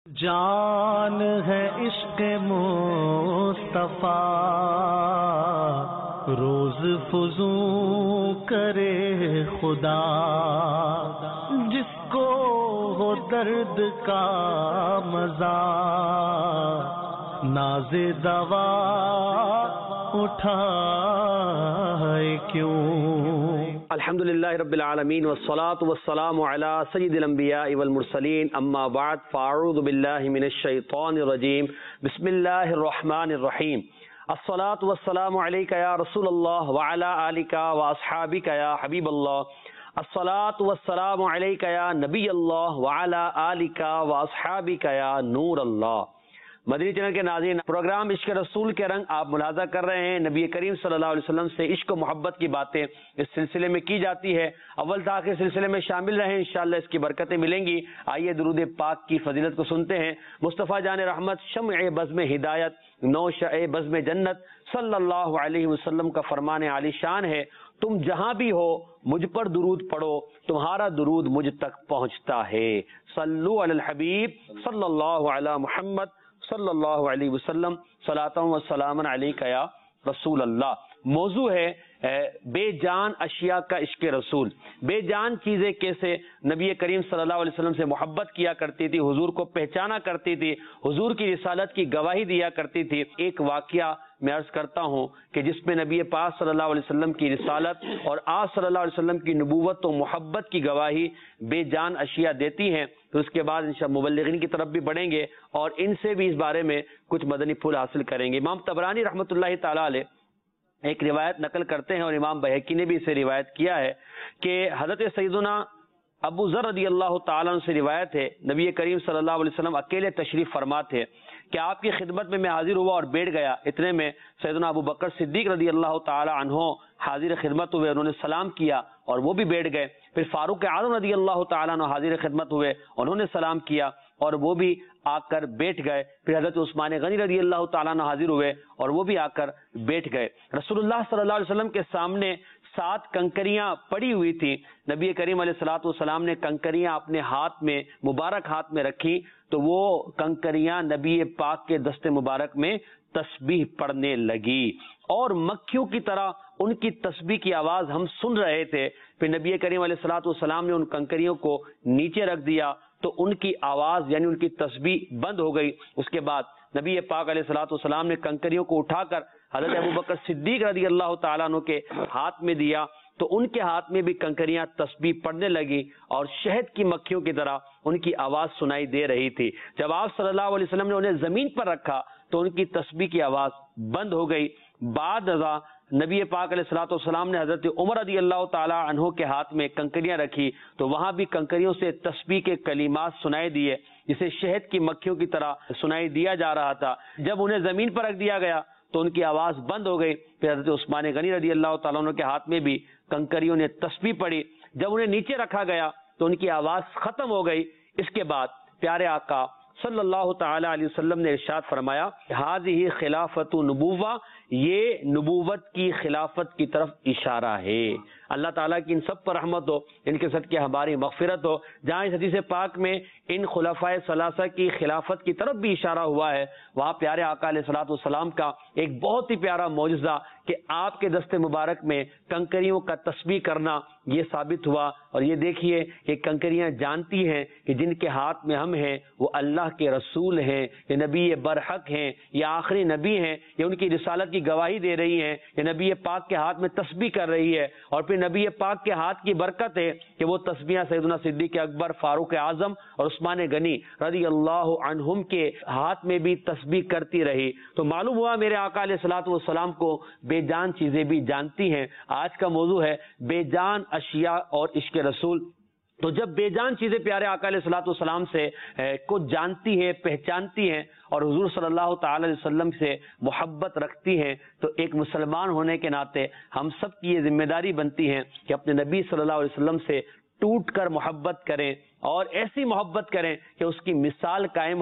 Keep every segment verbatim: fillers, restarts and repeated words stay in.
جان ہے عشق مصطفیٰ روز فزوں کرے خدا، جس کو ہو درد کا مزہ ناز دوا اٹھائے کیوں۔ الحمدللہ رب العالمین والصلاة والسلام علی سید الانبیاء والمرسلین، اما بعد فاعوذ باللہ من الشیطان الرجیم، بسم اللہ الرحمن الرحیم۔ الصلاة والسلام علیکہ یا رسول اللہ وعلی آلکہ واصحابکہ یا حبیب اللہ۔ الصلاة والسلام علیکہ یا نبی اللہ وعلی آلکہ واصحابکہ یا نور اللہ۔ مدنی چینل کے ناظرین، پروگرام عشق رسول کے رنگ آپ ملاحظہ کر رہے ہیں۔ نبی کریم صلی اللہ علیہ وسلم سے عشق و محبت کی باتیں اس سلسلے میں کی جاتی ہے۔ اول تا آخر سلسلے میں شامل رہیں، انشاءاللہ اس کی برکتیں ملیں گی۔ آئیے درود پاک کی فضیلت کو سنتے ہیں۔ مصطفیٰ جان رحمت، شمع بزم ہدایت، نوشع بزم جنت، صلی اللہ علیہ وسلم کا فرمان عالی شان ہے، تم جہاں بھی ہو مجھ پر درود پڑھو، تمہارا درود مجھ تک پہنچتا ہے۔ صلو علی الحبیب صلی اللہ علی محمد صلی اللہ علیہ وسلم، صلاۃ و سلام علیکہ یا رسول اللہ۔ موضوع ہے بے جان اشیاء کا عشق رسول۔ بے جان چیزیں کیسے نبی کریم صلی اللہ علیہ وسلم سے محبت کیا کرتی تھی، حضور کو پہچانا کرتی تھی، حضور کی رسالت کی گواہی دیا کرتی تھی۔ ایک واقعہ میں عرض کرتا ہوں کہ جس میں نبی پاک صلی اللہ علیہ وسلم کی رسالت اور آپ صلی اللہ علیہ وسلم کی نبوت و محبت کی گواہی بے جان اشیاء دیتی ہیں، تو اس کے بعد انشاءاللہ مبلغین کی طرف بھی بڑھیں گے اور ان سے بھی اس بارے میں کچھ مدنی پھول حاصل کریں گے۔ امام طبرانی رحمۃ اللہ تعالی علیہ ایک روایت نقل کرتے ہیں اور امام بہقی نے بھی اسے روایت کیا ہے کہ حضرت سیدنا ابو ذر رضی اللہ تعالیٰ عنہ سے روایت ہے، نبی کریم صلی اللہ علیہ وسلم اکیلے تشریف فرما تھے کہ آپ کی خدمت میں میں حاضر ہوا اور بیٹھ گیا۔ اتنے میں سیدنا ابو بکر صدیق رضی اللہ تعالیٰ عنہ حاضر خدمت ہوئے، انہوں نے سلام کیا اور وہ بھی بیٹھ گئے۔ پھر فاروق اعظم رضی اللہ تعالیٰ عنہ حاضر خدمت ہوئے، انہوں نے سلام کیا اور وہ بھی آ کر بیٹھ گئے۔ پھر حضرت عثمان غنی رضی اللہ تعالیٰ عنہ حاضر ہوئے اور وہ بھی آ کر بیٹھ گئے۔ رسول اللہ صلی اللہ علیہ وسلم کے سامنے سات کنکریاں پڑی ہوئی تھی۔ نبی کریم علیہ الصلوۃ والسلام نے کنکریاں اپنے ہاتھ میں مبارک ہاتھ میں رکھی تو وہ کنکریاں نبی پاک کے دست مبارک میں تسبیح پڑھنے لگی اور مکھیوں کی طرح ان کی تسبیح کی آواز ہم سن رہے تھے۔ پھر نبی کریم علیہ الصلوۃ والسلام نے ان کنکریوں کو نیچے رکھ دیا تو ان کی آواز یعنی ان کی تسبیح بند ہو گئی۔ اس کے بعد نبی پاک علیہ الصلوۃ والسلام نے کنکریوں کو اٹھا کر حضرت ابو بکر صدیق رضی اللہ تعالیٰ عنہ کے ہاتھ میں دیا تو ان کے ہاتھ میں بھی کنکریاں تسبیح پڑھنے لگی اور شہد کی مکھیوں کی طرح ان کی آواز سنائی دے رہی تھی۔ جب آپ صلی اللہ علیہ وسلم نے انہیں زمین پر رکھا تو ان کی تسبیح کی آواز بند ہو گئی۔ بعد ازاں نبی پاک علیہ الصلوۃ والسلام نے حضرت عمر رضی اللہ تعالیٰ عنہ کے ہاتھ میں کنکریاں رکھی تو وہاں بھی کنکریوں سے تسبیح کے کلمات سنائی دیے، جسے شہد کی مکھیوں کی طرح سنائی دیا جا رہا تھا۔ جب انہیں زمین پر رکھ دیا گیا تو ان کی آواز بند ہو گئی۔ پھر حضرت عثمان غنی رضی اللہ تعالیٰ عنہ کے ہاتھ میں بھی کنکریوں نے تسبیح پڑھی۔ جب انہیں نیچے رکھا گیا تو ان کی آواز ختم ہو گئی۔ اس کے بعد پیارے آقا صلی اللہ تعالی علیہ وسلم نے ارشاد فرمایا، ہذہ خلافت نبوہ، یہ نبوت کی خلافت کی طرف اشارہ ہے۔ اللہ تعالیٰ کی ان سب پر رحمت ہو، ان کے صدقے ہماری مغفرت ہو۔ جہاں اس حدیث پاک میں ان خلفائے ثلاثہ کی خلافت کی طرف بھی اشارہ ہوا ہے، وہاں پیارے آقا علیہ الصلوۃ والسلام کا ایک بہت ہی پیارا معجزہ کہ آپ کے دست مبارک میں کنکریوں کا تسبیح کرنا یہ ثابت ہوا۔ اور یہ دیکھیے کہ کنکریاں جانتی ہیں کہ جن کے ہاتھ میں ہم ہیں وہ اللہ کے رسول ہیں، یہ نبی برحق ہیں، یہ آخری نبی ہیں، یہ ان کی رسالت کی گواہی دے رہی ہیں، یہ نبی پاک کے ہاتھ میں تسبیح کر رہی ہے۔ اور پھر نبی پاک کے ہاتھ کی برکت ہے کہ وہ تسبیحاں سیدنا صدیق اکبر، فاروق اعظم اور عثمان غنی رضی اللہ عنہم کے ہاتھ میں بھی تسبیح کرتی رہی۔ تو معلوم ہوا میرے آقا علیہ الصلوۃ والسلام کو بے جان چیزیں بھی جانتی ہیں۔ آج کا موضوع ہے بے جان اشیاء اور عشق رسول۔ تو جب بے جان چیزیں پیارے آقا علیہ الصلوۃ والسلام سے کو جانتی ہیں، پہچانتی ہیں اور حضور صلی اللہ تعالی علیہ وسلم سے محبت رکھتی ہیں تو ایک مسلمان ہونے کے ناطے ہم سب کی یہ ذمہ داری بنتی ہے کہ اپنے نبی صلی اللہ علیہ وسلم سے ٹوٹ کر محبت کریں اور ایسی محبت کریں کہ اس کی مثال قائم ہو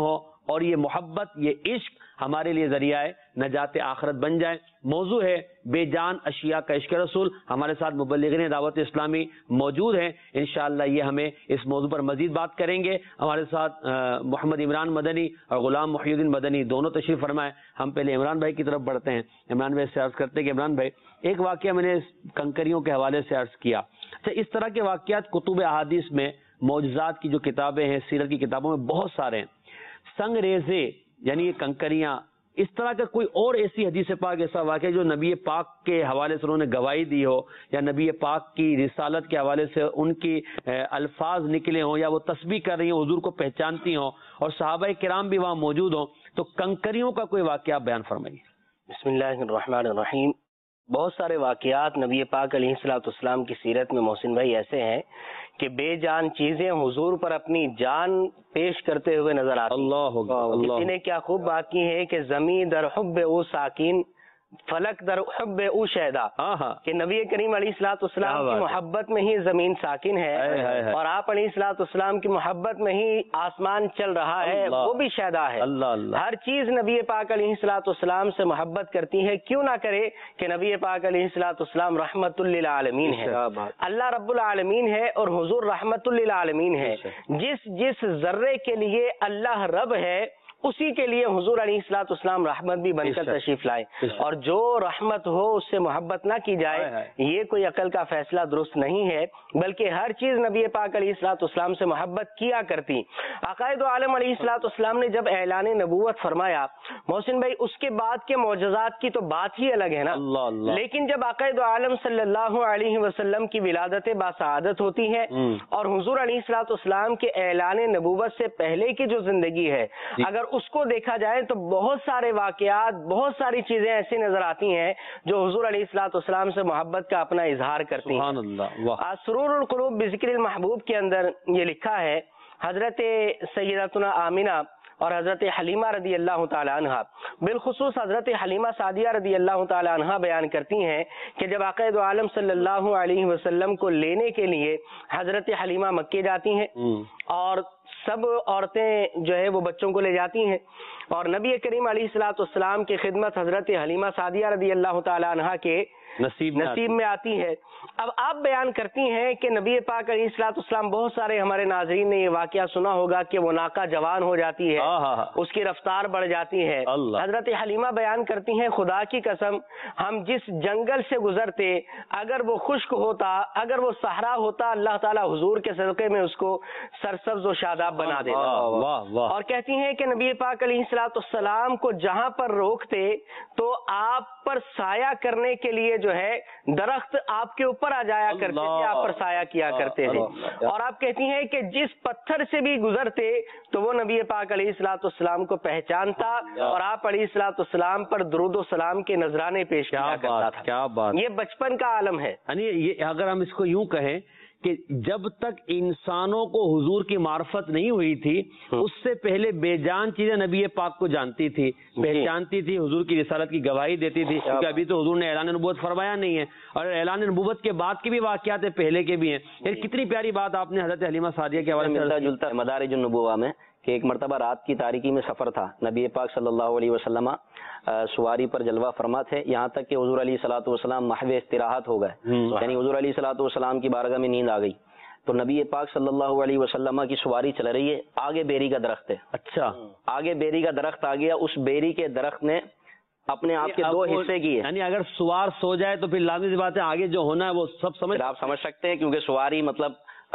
اور یہ محبت، یہ عشق ہمارے لیے ذریعہ ہے نجات آخرت بن جائے۔ موضوع ہے بے جان اشیاء کا عشق رسول۔ ہمارے ساتھ مبلغین دعوت اسلامی موجود ہیں، انشاءاللہ یہ ہمیں اس موضوع پر مزید بات کریں گے۔ ہمارے ساتھ محمد عمران مدنی اور غلام محی الدین مدنی دونوں تشریف فرمائے۔ ہم پہلے عمران بھائی کی طرف بڑھتے ہیں۔ عمران بھائی سے عرض کرتے ہیں کہ عمران بھائی، ایک واقعہ میں نے کنکریوں کے حوالے سے عرض کیا، اچھا اس طرح کے واقعات کتب احادیث میں، معجزات کی جو کتابیں ہیں، سیرت کی کتابوں میں بہت سارے ہیں۔ سنگ ریزے یعنی یہ کنکریاں، اس طرح کا کوئی اور ایسی حدیث پاک ایسا واقعہ جو نبی پاک کے حوالے سے انہوں نے گواہی دی ہو، یا نبی پاک کی رسالت کے حوالے سے ان کی الفاظ نکلے ہوں، یا وہ تسبیح کر رہی ہوں، حضور کو پہچانتی ہوں، اور صحابہ کرام بھی وہاں موجود ہوں، تو کنکریوں کا کوئی واقعہ بیان فرمائیے۔ بسم اللہ الرحمن الرحیم۔ بہت سارے واقعات نبی پاک علیہ الصلوۃ والسلام کی سیرت میں محسن بھائی ایسے ہیں کہ بے جان چیزیں حضور پر اپنی جان پیش کرتے ہوئے نظر آتی ہیں۔ اللہ اللہ، کسی نے کیا خوب بات کی ہے کہ زمین در حب او ساکین، فلک در حب او شہدا، کہ نبی کریم علیہ الصلوۃ والسلام کی محبت میں ہی زمین ساکن ہے، اور آپ علیہ الصلوۃ والسلام کی محبت میں ہی آسمان چل رہا ہے، وہ بھی شہدا ہے۔ ہر چیز نبی پاک علیہ الصلوۃ والسلام سے محبت کرتی ہے، کیوں نہ کرے کہ نبی پاک علیہ الصلوۃ والسلام رحمت للعالمین ہے، اللہ رب العالمین ہے، اور حضور رحمت للعالمین ہے۔ جس جس ذرے کے لیے اللہ رب ہے، اسی کے لیے حضور علیہ الصلوۃ والسلام رحمت بھی بن کر تشریف لائے، اور جو رحمت ہو اس سے محبت نہ کی جائے، یہ کوئی عقل کا فیصلہ درست نہیں ہے، بلکہ ہر چیز نبی پاک علیہ الصلوۃ والسلام سے محبت کیا کرتی۔ عقائد عالم علیہ الصلوۃ والسلام نے جب اعلان نبوت فرمایا محسن بھائی، اس کے بعد کے معجزات کی تو بات ہی الگ ہے نا، لیکن جب عقائد عالم صلی اللہ علیہ وسلم کی ولادت باسعادت ہوتی ہے، اور حضور علیہ الصلوۃ والسلام کے اعلان نبوت سے پہلے کی جو زندگی ہے، اگر اس کو دیکھا جائے تو بہت سارے واقعات، بہت ساری چیزیں ایسی نظر آتی ہیں جو حضور علیہ الصلوۃ والسلام سے محبت کا اپنا اظہار کرتی ہیں۔ سبحان اللہ۔ اسرور القلوب بذکر المحبوب کے اندر یہ لکھا ہے، حضرت سیدتنا آمنہ اور حضرت حلیمہ رضی اللہ تعالی عنہ، بالخصوص حضرت حلیمہ سعدیہ رضی اللہ تعالی عنہ بیان کرتی ہیں کہ جب عقائد عالم صلی اللہ علیہ وسلم کو لینے کے لیے حضرت حلیمہ مکے جاتی ہیں، اور سب عورتیں جو ہے وہ بچوں کو لے جاتی ہیں، اور نبی کریم علیہ الصلوۃ والسلام کی خدمت حضرت حلیمہ سعدیہ رضی اللہ تعالی عنہ کے نصیب میں نصیب میں آتی ہے۔ اب آپ بیان کرتی ہیں کہ نبی پاک علیہ الصلوۃ والسلام، بہت سارے ہمارے ناظرین نے یہ واقعہ سنا ہوگا کہ وہ ناقہ جوان ہو جاتی ہے، اس کی رفتار بڑھ جاتی ہے۔ حضرت حلیمہ بیان کرتی ہیں، خدا کی قسم ہم جس جنگل سے گزرتے، اگر وہ خشک ہوتا، اگر وہ صحرا ہوتا، اللہ تعالیٰ حضور کے صدقے میں اس کو سرسبز و شاداب بنا دیتا۔ اور کہتی ہیں کہ نبی پاک علیہ الصلوۃ والسلام کو جہاں پر روکتے تو آپ پر سایہ کرنے کے لیے جو ہے درخت آپ کے اوپر آ جایا کرتے تھے، آپ پر سایہ کیا کرتے تھے۔ اور آپ کہتی ہیں کہ جس پتھر سے بھی گزرتے تو وہ نبی پاک علیہ الصلوۃ والسلام کو پہچانتا، اور آپ علیہ الصلوۃ والسلام پر درود و سلام کے نذرانے پیش کیا کرتا تھا۔ کیا بات! یہ بچپن کا عالم ہے۔ یعنی یہ اگر ہم اس کو یوں کہیں کہ جب تک انسانوں کو حضور کی معرفت نہیں ہوئی تھی، اس سے پہلے بے جان چیزیں نبی پاک کو جانتی تھی، پہچانتی تھی، حضور کی رسالت کی گواہی دیتی تھی، کیونکہ ابھی تو حضور نے اعلان نبوت فرمایا نہیں ہے، اور اعلان نبوت کے بعد کے بھی واقعات ہیں، پہلے کے بھی ہیں۔ پھر کتنی پیاری بات آپ نے حضرت حلیمہ سعدیہ کے حوالے سے ملتا جلتا مدارج النبوہ میں کہ ایک مرتبہ رات کی تاریکی میں سفر تھا، نبی پاک صلی اللہ علیہ وسلم سواری پر جلوہ فرما تھے، یہاں تک کہ حضور علیہ الصلوۃ والسلام محو استراحت ہو گئے، یعنی حضور علیہ الصلوۃ والسلام کی بارگاہ میں نیند آ گئی، تو نبی پاک صلی اللہ علیہ وسلم کی سواری چل رہی ہے، آگے بیری کا درخت ہے، اچھا آگے بیری کا درخت آ گیا، اس بیری کے درخت نے اپنے آپ کے دو حصے کیے، یعنی اگر سوار سو جائے تو پھر لازمی سی بات ہے آگے جو ہونا ہے وہ سب سمجھ آپ سمجھ سکتے ہیں، کیونکہ سواری مطلب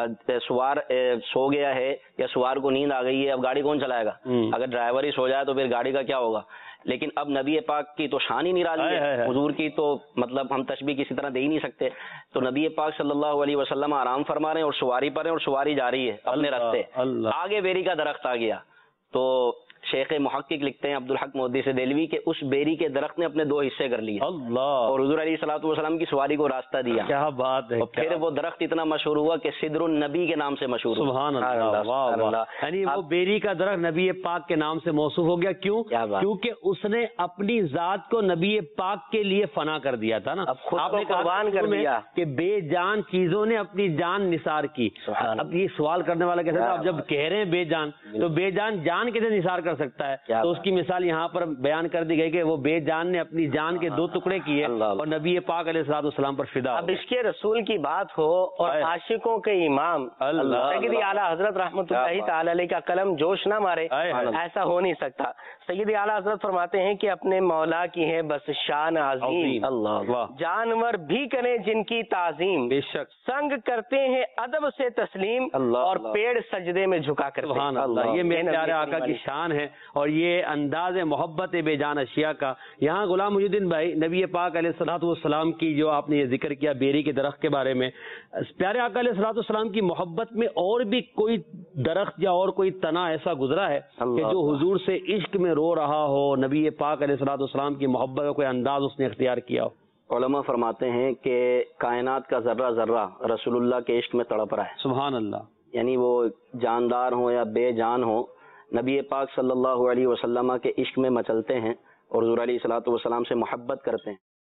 سوار سو گیا ہے یا سوار کو نیند آ گئی ہے، اب گاڑی کون چلائے گا؟ اگر ڈرائیور ہی سو جائے تو پھر گاڑی کا کیا ہوگا؟ لیکن اب نبی پاک کی تو شان ہی نرالی ہے، حضور کی تو مطلب ہم تشبیہ کسی طرح دے ہی نہیں سکتے، تو نبی پاک صلی اللہ علیہ وسلم آرام فرما رہے ہیں اور سواری پر ہیں، اور سواری جا رہی ہے اپنے راستے، آگے بیری کا درخت آ گیا، تو شیخ محقق لکھتے ہیں عبد الحق محدث دہلوی کہ اس بیری کے درخت نے اپنے دو حصے کر لیے اللہ، اور حضور علیہ الصلوۃ والسلام کی سواری کو راستہ دیا۔ کیا بات ہے! اور پھر وہ درخت اتنا مشہور ہوا کہ سدر النبی کے نام سے مشہور ہوا۔ سبحان اللہ، واہ واہ! یعنی وہ بیری کا درخت نبی پاک کے نام سے موصوف ہو گیا، کیوں؟ کیونکہ اس نے اپنی ذات کو نبی پاک کے لیے فنا کر دیا تھا نا، آپ نے قربان کر دیا کہ بے جان چیزوں نے اپنی جان نثار کی۔ اب یہ سوال کرنے والا کہتا تھا، اب جب کہہ رہے ہیں بے جان تو بے جان جان کیسے نثار کر سکتا ہے. تو اس کی مثال یہاں پر بیان کر دی گئی کہ وہ بے جان نے اپنی جان کے دو ٹکڑے کیے اور نبی پاک علیہ الصلوۃ والسلام پر فدا. اب اس کے رسول کی بات ہو اور عاشقوں کے امام سیدی اعلیٰ حضرت رحمۃ اللہ تعالی علیہ کا قلم جوش نہ مارے، ایسا ہو نہیں سکتا. سیدی اعلیٰ حضرت فرماتے ہیں کہ اپنے مولا کی ہے بس شان عظیم، جانور بھی کریں جن کی تعظیم، بے شک سنگ کرتے ہیں ادب سے تسلیم اور پیڑ سجدے میں جھکا کر. سبحان اللہ، یہ میرے پیارے آقا کی شان ہے اور یہ انداز محبت بے جان اشیاء کا. یہاں غلام محی الدین بھائی، نبی پاک علیہ الصلوۃ والسلام کی جو آپ نے یہ ذکر کیا بیری کے درخت کے بارے میں، پیارے آقا علیہ الصلوۃ والسلام کی محبت میں اور بھی کوئی درخت یا اور کوئی تنا ایسا گزرا ہے کہ جو حضور سے عشق میں رو رہا ہو، نبی پاک علیہ الصلوۃ والسلام کی محبت کا کوئی انداز اس نے اختیار کیا ہو؟ علماء فرماتے ہیں کہ کائنات کا ذرہ ذرہ رسول اللہ کے عشق میں تڑپ رہا ہے. سبحان اللہ. یعنی وہ جاندار ہوں یا بے جان ہوں، نبی پاک صلی اللہ علیہ وسلم کے عشق میں مچلتے ہیں اور حضور علیہ الصلوۃ والسلام سے محبت کرتے ہیں.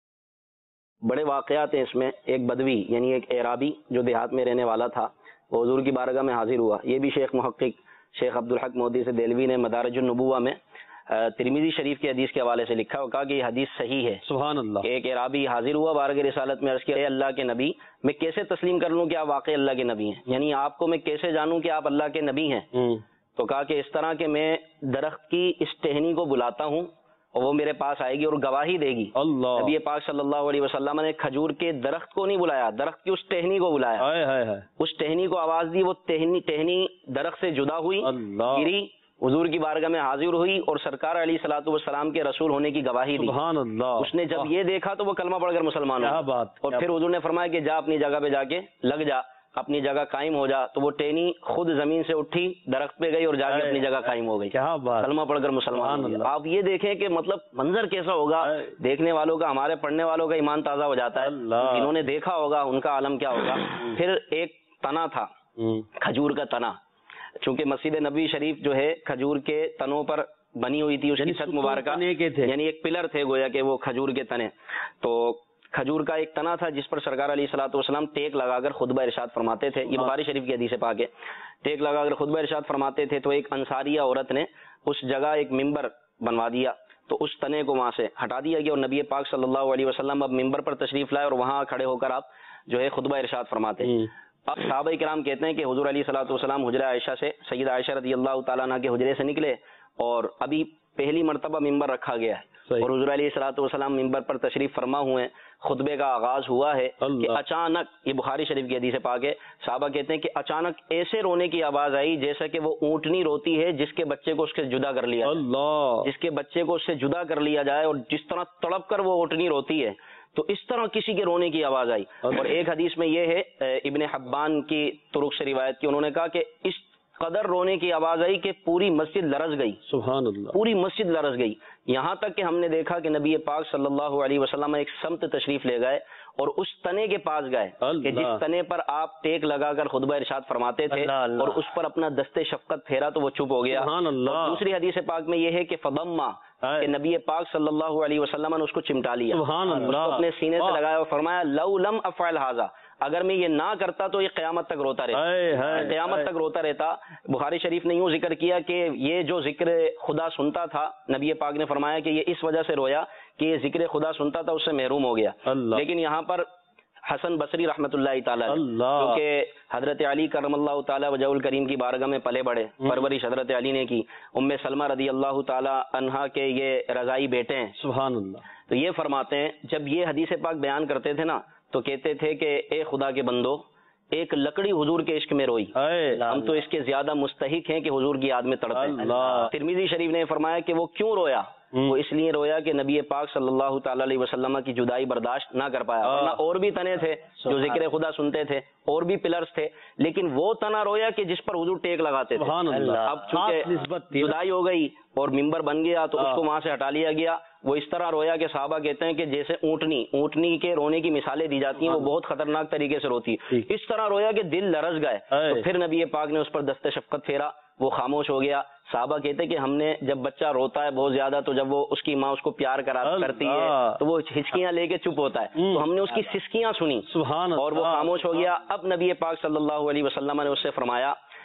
بڑے واقعات ہیں اس میں. ایک بدوی یعنی ایک اعرابی جو دیہات میں رہنے والا تھا، وہ حضور کی بارگاہ میں حاضر ہوا. یہ بھی شیخ محقق شیخ عبدالحق مودی سے دہلوی نے مدارج النبوہ میں ترمذی شریف کی حدیث کے حوالے سے لکھا اور کہا کہ یہ حدیث صحیح ہے. سبحان اللہ. ایک اعرابی حاضر ہوا بارگاہ رسالت میں، عرض کیا اے اللہ کے نبی، میں کیسے تسلیم کر لوں کہ آپ واقعی اللہ کے نبی ہیں؟ یعنی آپ کو میں کیسے جانوں کہ آپ اللہ کے نبی ہیں؟ تو کہا کہ اس طرح کہ میں درخت کی اس ٹہنی کو بلاتا ہوں اور وہ میرے پاس آئے گی اور گواہی دے گی. اللہ. نبی پاک صلی اللہ علیہ وسلم نے کھجور کے درخت کو نہیں بلایا، درخت کی اس ٹہنی کو بلایا. ہائے ہائے ہائے. اس ٹہنی کو آواز دی، وہ ٹہنی ٹہنی درخت سے جدا ہوئی، گری، حضور کی بارگاہ میں حاضر ہوئی اور سرکار علیہ الصلوۃ والسلام کے رسول ہونے کی گواہی دی. سبحان اللہ. اس نے جب یہ دیکھا تو وہ کلمہ پڑھ کر مسلمان ہوا. بات. اور پھر حضور نے فرمایا کہ جا اپنی جگہ پہ جا کے لگ جا، اپنی جگہ قائم ہو جا. تو وہ ٹہنی خود زمین سے اٹھی، درخت پہ گئی اور جا کے اپنی جگہ قائم ہو گئی. کیا بات. کلمہ پڑھ کر مسلمان ہو گیا. آپ یہ دیکھیں کہ مطلب منظر کیسا ہوگا، دیکھنے والوں کا، ہمارے پڑھنے والوں کا ایمان تازہ ہو جاتا ہے. جنہوں نے دیکھا ہوگا ان کا عالم کیا ہوگا. پھر ایک تنا تھا، کھجور کا تنا. چونکہ مسجد نبوی شریف جو ہے کھجور کے تنوں پر بنی ہوئی تھی، اس کی چھت مبارکہ، یعنی ایک پلر تھے گویا کہ وہ کھجور کے تنے. تو کھجور کا ایک تنا تھا جس پر سرکار علیہ الصلوۃ والسلام ٹیک لگا کر خطبہ ارشاد فرماتے تھے. یہ بخاری شریف کی حدیث پاک ہے. ٹیک لگا کر خطبہ ارشاد فرماتے تھے. تو ایک انصاریہ عورت نے اس جگہ ایک ممبر بنوا دیا، تو اس تنے کو وہاں سے ہٹا دیا گیا اور نبی پاک صلی اللہ علیہ وسلم اب ممبر پر تشریف لائے اور وہاں کھڑے ہو کر آپ جو ہے خطبہ ارشاد فرماتے ہیں. اب صحابہ کرام کہتے ہیں کہ حضور علیہ الصلوۃ والسلام حجرہ عائشہ سے، سیدہ عائشہ رضی اللہ تعالیٰ عنہ کے حجرے سے نکلے اور ابھی پہلی مرتبہ ممبر رکھا گیا ہے اور حضور علیہ الصلوۃ والسلام ممبر پر تشریف فرما ہوئے ہیں. خطبے کا آغاز ہوا ہے کہ اچانک، یہ بخاری شریف کی حدیث پاک ہے، صحابہ کہتے ہیں کہ اچانک ایسے رونے کی آواز آئی جیسا کہ وہ اونٹنی روتی ہے جس کے بچے کو اس سے جدا کر لیا، جس کے بچے کو اس سے جدا کر لیا جائے اور جس طرح تڑپ کر وہ اونٹنی روتی ہے، تو اس طرح کسی کے رونے کی آواز آئی. اور ایک حدیث میں یہ ہے، ابن حبان کی طرق سے روایت کی، انہوں نے کہا کہ اس قدر رونے کی آواز آئی کہ پوری مسجد لرز گئی. سبحان اللہ. پوری مسجد لرز گئی. یہاں تک کہ ہم نے دیکھا کہ نبی پاک صلی اللہ علیہ وسلم ایک سمت تشریف لے گئے اور اس تنے کے پاس گئے کہ جس تنے پر آپ ٹیک لگا کر خطبہ ارشاد فرماتے تھے اور اس پر اپنا دست شفقت پھیرا تو وہ چپ ہو گیا. دوسری حدیث پاک میں یہ ہے کہ فضما، کہ نبی پاک صلی اللہ علیہ وسلم نے اس کو چمٹا لیا، اس کو اپنے سینے سے لگایا اور فرمایا لو لم افعل ھذا، اگر میں یہ نہ کرتا تو یہ قیامت تک روتا رہتا، قیامت تک روتا رہتا. بخاری شریف نے یوں ذکر کیا کہ یہ جو ذکر خدا سنتا تھا، نبی پاک نے فرمایا کہ یہ اس وجہ سے رویا کہ یہ ذکر خدا سنتا تھا اس سے محروم ہو گیا. لیکن یہاں پر حسن بصری رحمۃ اللہ تعالیٰ کیونکہ حضرت علی کرم اللہ تعالیٰ وجہ الکریم کی بارگاہ میں پلے بڑھے، پرورش حضرت علی نے کی. ام سلمہ رضی اللہ تعالیٰ عنہا کے یہ رضائی بیٹے ہیں. سبحان اللہ. تو یہ فرماتے ہیں جب یہ حدیث پاک بیان کرتے تھے نا تو کہتے تھے کہ اے خدا کے بندو، ایک لکڑی حضور کے عشق میں روئی، ہم تو اس کے زیادہ مستحق ہیں کہ حضور کی یاد میں تڑپیں. ترمذی شریف نے فرمایا کہ وہ کیوں رویا، وہ اس لیے رویا کہ نبی پاک صلی اللہ تعالی علیہ وسلم کی جدائی برداشت نہ کر پایا. ورنہ اور بھی تنے تھے جو ذکر خدا سنتے تھے، اور بھی پلرز تھے، لیکن وہ تنا رویا کہ جس پر حضور ٹیک لگاتے تھے. اب چونکہ جدائی ہو گئی اور ممبر بن گیا تو اس کو وہاں سے ہٹا لیا گیا. وہ اس طرح رویا کہ صحابہ کہتے ہیں کہ جیسے اونٹنی اونٹنی کے رونے کی مثالیں دی جاتی ہیں، وہ بہت خطرناک طریقے سے روتی ہے. اس طرح رویا کہ دل لرز گئے. تو پھر نبی پاک نے اس پر دست شفقت پھیرا، وہ خاموش ہو گیا. صحابہ کہتے ہیں کہ ہم نے جب بچہ روتا ہے بہت زیادہ تو جب وہ اس کی ماں اس کو پیار کرا کرتی ہے تو وہ ہچکیاں لے کے چپ ہوتا ہے، تو ہم نے اس کی سسکیاں سنی اور وہ خاموش ہو گیا. اب نبی پاک صلی اللہ علیہ وسلم نے اس سے فرمایا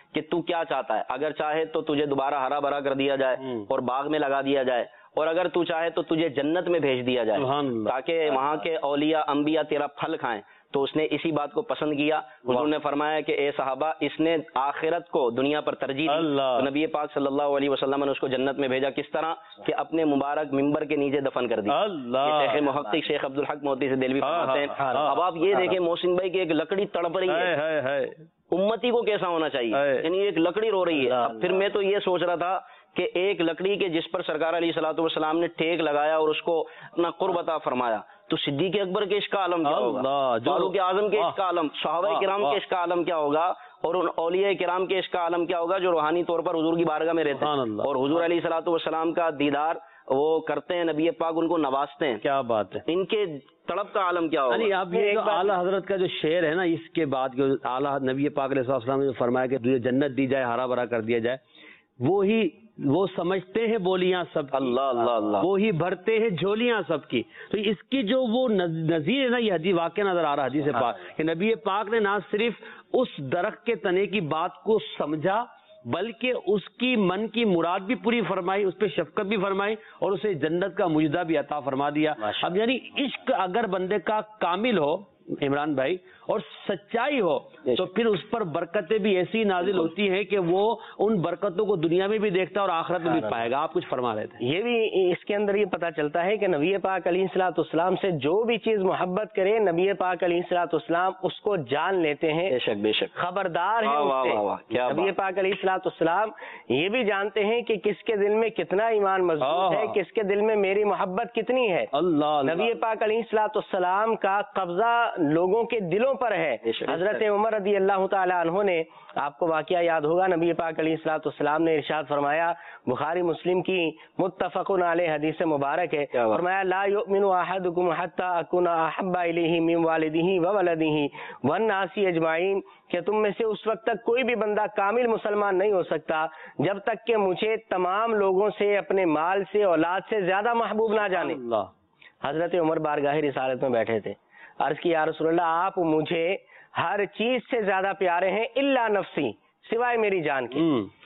کہ تو کیا چاہتا ہے، اگر چاہے تو تجھے دوبارہ ہرا بھرا کر دیا جائے اور باغ میں لگا دیا جائے، اور اگر تو چاہے تو تجھے جنت میں بھیج دیا جائے تاکہ وہاں کے اولیاء انبیاء تیرا پھل کھائیں۔ تو اس نے اسی بات کو پسند کیا۔ حضور نے فرمایا کہ اے صحابہ، اس نے آخرت کو دنیا پر ترجیح دی، تو نبی پاک صلی اللہ علیہ وسلم نے اس کو جنت میں بھیجا۔ کس طرح کہ اپنے مبارک ممبر کے نیچے دفن کر دیا۔ شیخ محقق شیخ عبدالحق موتی سے دلوی فرماتے ہیں۔ اب آپ یہ دیکھیں محسن بھائی کہ ایک لکڑی تڑپ رہی ہے، امتی کو کیسا ہونا چاہیے، یعنی ایک لکڑی رو رہی ہے۔ اب پھر میں تو یہ سوچ رہا تھا کہ ایک لکڑی کے جس پر سرکار علیہ الصلوۃ والسلام نے ٹیک لگایا اور اس کو اپنا قرب عطا فرمایا، تو صدیق اکبر کے عشق کا عالم کیا ہوگا، فاروق اعظم کے عشق کا عالم، صحابہ کرام کے عشق کا عالم کیا ہوگا، اور ان اولیاء کرام کے عشق کا عالم کیا ہوگا جو روحانی طور پر حضور کی بارگاہ میں رہتے ہیں اور حضور علیہ الصلوۃ والسلام کا دیدار وہ کرتے ہیں، نبی پاک ان کو نوازتے ہیں۔ کیا بات ہے، ان کے طلب کا عالم کیا ہوگا۔ اب یہ جو اعلیٰ حضرت کا جو شعر ہے نا، اس کے بعد جو اعلیٰ نبی پاک علیہ السلام نے جو فرمایا کہ تجھے جنت دی جائے، ہرا بھرا کر دیا جائے، وہی وہ سمجھتے ہیں بولیاں سب، اللہ اللہ اللہ، وہی بھرتے ہیں جھولیاں سب کی۔ تو اس کی جو وہ نظیر ہے نا، یہ حدیث واقعہ نظر آ رہا ہے حدیث پاک کہ نبی پاک نے نہ صرف اس درخت کے تنے کی بات کو سمجھا بلکہ اس کی من کی مراد بھی پوری فرمائی، اس پہ شفقت بھی فرمائی اور اسے جنت کا مجدہ بھی عطا فرما دیا۔ اب یعنی عشق اگر بندے کا کامل ہو عمران بھائی اور سچائی ہو تو پھر اس پر برکتیں بھی ایسی نازل ہوتی ہیں کہ وہ ان برکتوں کو دنیا میں بھی دیکھتا ہے اور آخرت میں بھی پائے گا۔ آپ کچھ فرما رہے تھے۔ یہ بھی اس کے اندر یہ پتہ چلتا ہے کہ نبی پاک علیہ الصلوۃ والسلام سے جو بھی چیز محبت کرے، نبی پاک علیہ الصلوۃ والسلام اس کو جان لیتے ہیں، بے شک بے شک، خبردار ہے اس سے۔ نبی پاک علیہ الصلوۃ والسلام یہ بھی جانتے ہیں کہ کس کے دل میں کتنا ایمان مضبوط ہے، کس کے دل میں میری محبت کتنی ہے۔ اللہ نبی پاک علیہ الصلوۃ والسلام کا قبضہ لوگوں کے دلوں پر ہے۔ حضرت عمر رضی اللہ تعالی عنہ نے، آپ کو واقعہ یاد ہوگا، نبی پاک علیہ الصلوۃ والسلام نے ارشاد فرمایا، بخاری مسلم کی متفق علیہ حدیث مبارک ہے، فرمایا لا یؤمن احدکم حتی اکون احب الیہ من والدہ وولدہ والناس اجمعین، کہ تم میں سے اس وقت تک کوئی بھی بندہ کامل مسلمان نہیں ہو سکتا جب تک کہ مجھے تمام لوگوں سے، اپنے مال سے، اولاد سے زیادہ محبوب نہ جانے۔ حضرت عمر بارگاہ رسالت میں بیٹھے تھے، عرض کی یا رسول اللہ، آپ مجھے ہر چیز سے زیادہ پیارے ہیں الا نفسی، سوائے میری جان کی۔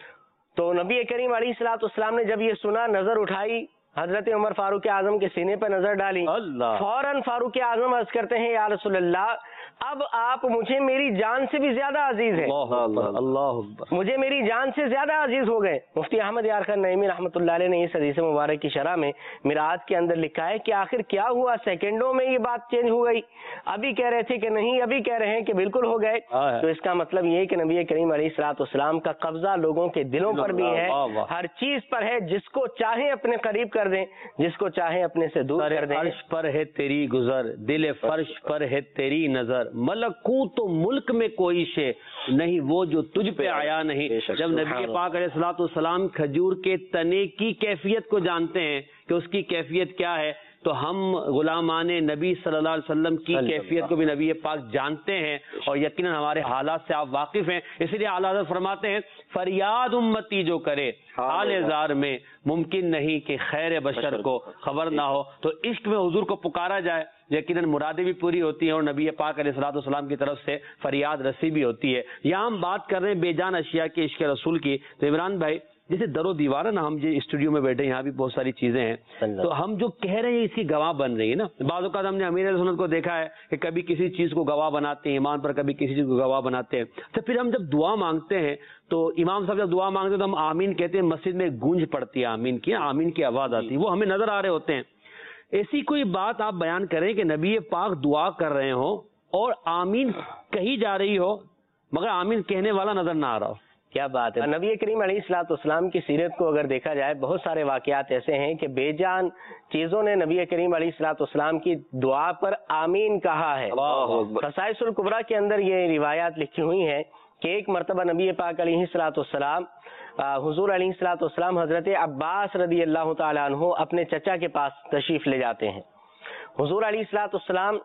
تو نبی کریم علیہ الصلوۃ والسلام نے جب یہ سنا، نظر اٹھائی، حضرت عمر فاروق اعظم کے سینے پر نظر ڈالی، فوراً فاروق اعظم عرض کرتے ہیں یا رسول اللہ، اب آپ مجھے میری جان سے بھی زیادہ عزیز ہیں، اللہ مجھے میری جان سے زیادہ عزیز ہو گئے۔ مفتی احمد یار خان نعیمی رحمۃ اللہ علیہ نے اس حدیث مبارک کی شرح میں میراث کے اندر لکھا ہے کہ آخر کیا ہوا، سیکنڈوں میں یہ بات چینج ہو گئی، ابھی کہہ رہے تھے کہ نہیں، ابھی کہہ رہے ہیں کہ بالکل ہو گئے۔ تو اس کا مطلب یہ ہے کہ نبی کریم علیہ الصلوۃ والسلام کا قبضہ لوگوں کے دلوں پر بھی ہے، ہر چیز پر ہے، جس کو چاہے اپنے قریب کر دیں، جس کو چاہے اپنے سے دور کر دیں۔ فرش پر ہے تیری گزر، دل فرش پر ہے تیری نظر، ملکوت تو ملک میں کوئی شے نہیں وہ جو تجھ پہ آیا نہیں۔ جب نبی پاک علیہ الصلوۃ والسلام کھجور کے تنے کی کیفیت کو جانتے ہیں کہ اس کی کیفیت کیا ہے، تو ہم غلامان نبی صلی اللہ علیہ وسلم کی کیفیت کو بھی نبی پاک جانتے ہیں اور یقیناً ہمارے حالات سے آپ واقف ہیں۔ اسی لیے اعلیٰ حضرت فرماتے ہیں، فریاد امتی جو کرے حال زار میں، ممکن نہیں کہ خیر بشر کو خبر نہ ہو۔ تو عشق میں حضور کو پکارا جائے، یقیناً مرادیں بھی پوری ہوتی ہیں اور نبی پاک علیہ الصلوۃ والسلام کی طرف سے فریاد رسی بھی ہوتی ہے۔ یہاں ہم بات کر رہے ہیں بے جان اشیاء کے عشق رسول کی، تو عمران بھائی جیسے در و دیوار ہے نا، ہم یہ اسٹوڈیو میں بیٹھے، یہاں بھی بہت ساری چیزیں ہیں، تو ہم جو کہہ رہے ہیں اس کی گواہ بن رہی ہے نا۔ بعض اوقات ہم نے امیر اہل سنت کو دیکھا ہے کہ کبھی کسی چیز کو گواہ بناتے ہیں ایمان پر، کبھی کسی چیز کو گواہ بناتے ہیں، تو پھر ہم جب دعا مانگتے ہیں تو امام صاحب جب دعا مانگتے ہیں تو ہم آمین کہتے ہیں، مسجد میں گونج پڑتی ہے آمین کی، آمین کی آواز آتی ہے، وہ ہمیں نظر آ رہے ہوتے ہیں۔ ایسی کوئی بات آپ بیان کریں کہ نبی پاک دعا کر رہے ہوں اور آمین کہی جا رہی ہو مگر آمین کہنے والا نظر نہ آ رہا ہو؟ کیا بات ہے۔ نبی کریم علیہ الصلوۃ والسلام کی سیرت کو اگر دیکھا جائے، بہت سارے واقعات ایسے ہیں کہ بے جان چیزوں نے نبی کریم علیہ الصلوۃ والسلام کی دعا پر آمین کہا ہے۔ خصائص الکبریٰ کے اندر یہ روایات لکھی ہوئی ہیں کہ ایک مرتبہ نبی پاک علیہ الصلوۃ والسلام حضور علیہ الصلوۃ والسلام حضرت عباس رضی اللہ تعالیٰ عنہ اپنے چچا کے پاس تشریف لے جاتے ہیں۔ حضور علیہ الصلوۃ والسلام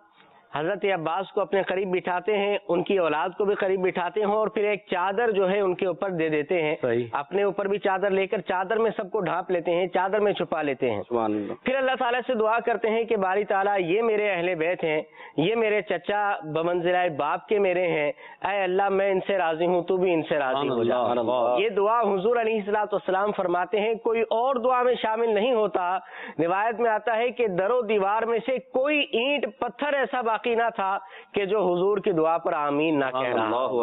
حضرت عباس کو اپنے قریب بٹھاتے ہیں، ان کی اولاد کو بھی قریب بٹھاتے ہیں اور پھر ایک چادر جو ہے ان کے اوپر دے دیتے ہیں، اپنے اوپر بھی چادر لے کر چادر میں سب کو ڈھانپ لیتے ہیں، چادر میں چھپا لیتے ہیں. پھر اللہ تعالیٰ سے دعا کرتے ہیں کہ باری تعالیٰ یہ میرے اہل بیت ہیں، یہ میرے چچا بمنزلہ باپ کے میرے ہیں، اے اللہ میں ان سے راضی ہوں، تو بھی ان سے راضی ہو جا. یہ دعا حضور علیہ الصلوۃ والسلام فرماتے ہیں کوئی اور دعا میں شامل نہیں ہوتا. روایت میں آتا ہے کہ در و دیوار میں سے کوئی اینٹ پتھر ایسا باقی نہ تھا کہ جو حضور کی دعا پر آمین نہ کہہ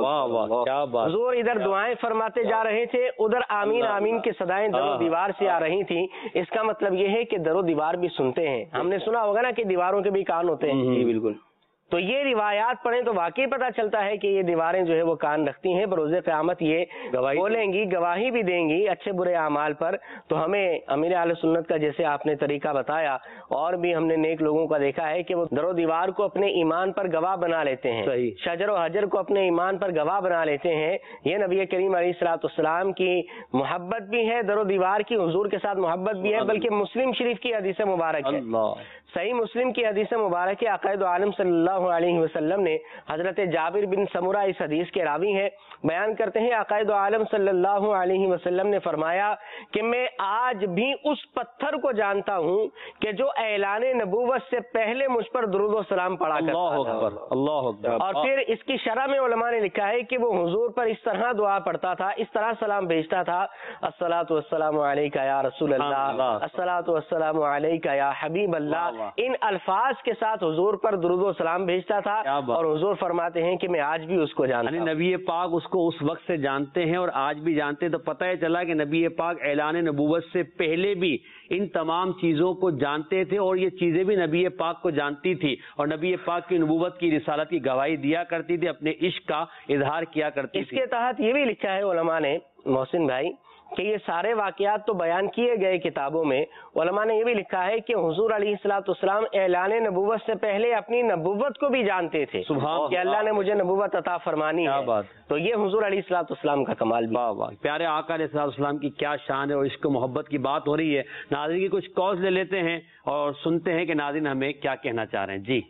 رہا. حضور ادھر دعائیں فرماتے جا رہے تھے، ادھر آمین آمین کی صدائیں در و دیوار سے آ رہی تھیں. اس کا مطلب یہ ہے کہ در و دیوار بھی سنتے ہیں. ہم نے سنا ہوگا نا کہ دیواروں کے بھی کان ہوتے ہیں. جی بالکل. تو یہ روایات پڑھیں تو واقعی پتہ چلتا ہے کہ یہ دیواریں جو ہے وہ کان رکھتی ہیں. بروز قیامت یہ بولیں گی، گواہی بھی دیں گی اچھے برے اعمال پر. تو ہمیں امیر اہل سنت کا جیسے آپ نے طریقہ بتایا، اور بھی ہم نے نیک لوگوں کا دیکھا ہے کہ وہ در و دیوار کو اپنے ایمان پر گواہ بنا لیتے ہیں، شجر و حجر کو اپنے ایمان پر گواہ بنا لیتے ہیں. یہ نبی کریم علیہ الصلوۃ والسلام کی محبت بھی ہے، در و دیوار کی حضور کے ساتھ محبت بھی ہے. بلکہ مسلم شریف کی حدیث مبارک ہے، صحیح مسلم کی حدیث مبارک ہے. عقائد عالم صلی اللہ علیہ وسلم نے، حضرت جابر بن سمرہ اس حدیث کے راوی ہیں، بیان کرتے ہیں عقائد عالم صلی اللہ علیہ وسلم نے فرمایا کہ میں آج بھی اس پتھر کو جانتا ہوں کہ جو اعلان نبوت سے پہلے مجھ پر درود و سلام پڑھا کرتا تھا. اللہ اکبر. اور پھر اس کی شرح میں علماء نے لکھا ہے کہ وہ حضور پر اس طرح دعا پڑھتا تھا، اس طرح سلام بھیجتا تھا، الصلاۃ والسلام علیک یا رسول اللہ، الصلاۃ والسلام علیک یا حبیب اللہ. ان الفاظ کے ساتھ حضور پر درود و سلام بھیجتا تھا. اور حضور فرماتے ہیں کہ میں آج بھی اس کو جانتا ہوں. نبی پاک اس کو اس وقت سے جانتے ہیں اور آج بھی جانتے ہیں. تو پتہ چلا کہ نبی پاک اعلان نبوت سے پہلے بھی ان تمام چیزوں کو جانتے تھے، اور یہ چیزیں بھی نبی پاک کو جانتی تھی، اور نبی پاک کی نبوت کی رسالت کی گواہی دیا کرتی تھی، اپنے عشق کا اظہار کیا کرتی تھی. اس کے تحت یہ بھی لکھا ہے علماء نے محسن بھائی کہ یہ سارے واقعات تو بیان کیے گئے کتابوں میں، علماء نے یہ بھی لکھا ہے کہ حضور علیہ الصلوۃ والسلام اعلان نبوت سے پہلے اپنی نبوت کو بھی جانتے تھے کہ اللہ نے مجھے نبوت عطا فرمانی ہے. تو یہ حضور علیہ الصلوۃ والسلام کا کمال بھی. پیارے آقا علیہ الصلوۃ والسلام کی کیا شان ہے، اور عشق و محبت کی بات ہو رہی ہے. ناظرین کی کچھ کالز لے لیتے ہیں اور سنتے ہیں کہ ناظرین ہمیں کیا کہنا چاہ رہے ہیں. جی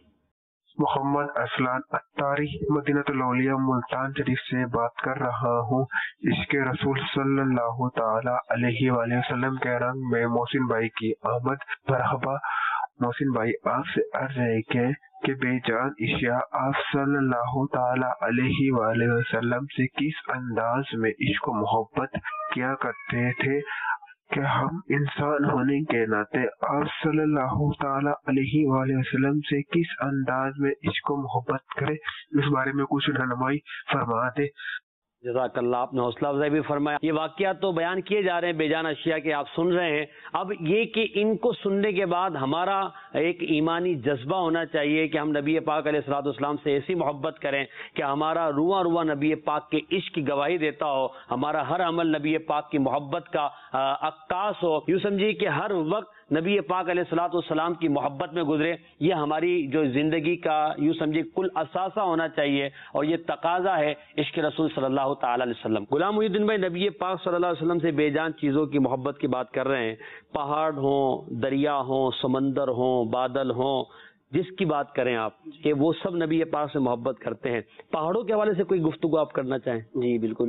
محمد اسلان اتاری مدینہ الاولیاء ملتان شریف سے بات کر رہا ہوں. عشق رسول صلی اللہ تعالی علیہ وآلہ وسلم کے رنگ میں محسن بھائی کی آمد. مرحبا محسن بھائی، آپ سے عرض ہے کہ کہ بے جان اشیاء آپ صلی اللہ تعالی علیہ وآلہ وسلم سے کس انداز میں عشق و محبت کیا کرتے تھے کہ ہم انسان ہونے کے ناطے آپ صلی اللہ تعالی علیہ وآلہ وسلم سے کس انداز میں عشق و محبت کرے، اس بارے میں کچھ رہنمائی فرما دے. جزاک اللہ، آپ نے حوصلہ افزائی بھی فرمایا. یہ واقعات تو بیان کیے جا رہے ہیں بے جان اشیاء کے، آپ سن رہے ہیں. اب یہ کہ ان کو سننے کے بعد ہمارا ایک ایمانی جذبہ ہونا چاہیے کہ ہم نبی پاک علیہ الصلوۃ والسلام سے ایسی محبت کریں کہ ہمارا رواں رواں نبی پاک کے عشق کی گواہی دیتا ہو، ہمارا ہر عمل نبی پاک کی محبت کا عکاس ہو. یوں سمجھیے کہ ہر وقت نبی پاک علیہ الصلوۃ والسلام کی محبت میں گزرے. یہ ہماری جو زندگی کا یوں سمجھیے کل اثاثہ ہونا چاہیے، اور یہ تقاضا ہے عشق رسول صلی اللہ تعالی علیہ وسلم. غلام محی الدین بھائی، نبی پاک صلی اللہ علیہ وسلم سے بے جان چیزوں کی محبت کی بات کر رہے ہیں. پہاڑ ہوں، دریا ہوں، سمندر ہوں، بادل ہوں، جس کی بات کریں آپ کہ وہ سب نبی پاک سے محبت کرتے ہیں. پہاڑوں کے حوالے سے کوئی گفتگو آپ کرنا چاہیں؟ جی بالکل.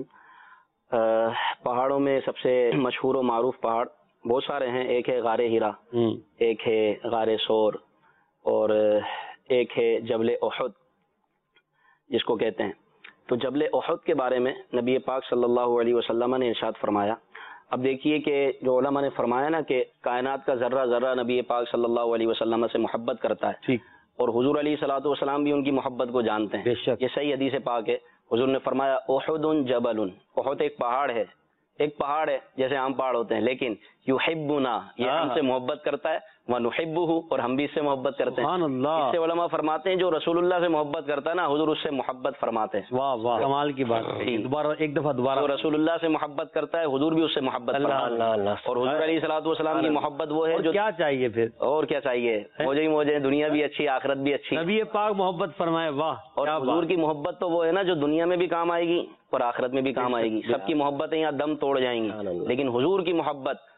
پہاڑوں میں سب سے مشہور و معروف پہاڑ بہت سارے ہیں. ایک ہے غار ہیرا، ایک ہے غار سور، اور ایک ہے جبل احد جس کو کہتے ہیں. تو جبل احد کے بارے میں نبی پاک صلی اللہ علیہ وسلم نے ارشاد فرمایا. اب دیکھیے کہ جو علماء نے فرمایا نا کہ کائنات کا ذرہ ذرہ نبی پاک صلی اللہ علیہ وسلم سے محبت کرتا ہے، اور حضور علیہ الصلوۃ والسلام بھی ان کی محبت کو جانتے ہیں. یہ صحیح حدیث پاک ہے. حضور نے فرمایا احد جبل، احد ایک پہاڑ ہے، ایک پہاڑ ہے جیسے عام پہاڑ ہوتے ہیں، لیکن یحبنا، یہ ہم سے محبت کرتا ہے، ونحبہ، اور ہم بھی اس سے محبت کرتے ہیں. اس سے علماء فرماتے ہیں جو رسول اللہ سے محبت کرتا ہے نا، حضور اس سے محبت فرماتے ہیں. واہ واہ، کمال کی بات. دوبارہ ایک دفعہ دوبارہ، جو رسول اللہ سے محبت کرتا ہے حضور بھی اس سے محبت فرماتے ہیں. اور حضور علیہ الصلوۃ والسلام کی محبت وہ ہے جو کیا چاہیے پھر، اور کیا چاہیے، موجے ہی موجے، دنیا بھی اچھی آخرت بھی اچھی. نبی پاک محبت فرمائے. واہ. اور حضور کی محبت تو وہ ہے نا جو دنیا میں بھی کام آئے گی اور آخرت میں بھی کام آئے گی. سب کی محبتیں یہاں دم توڑ جائیں گی، لیکن حضور کی محبت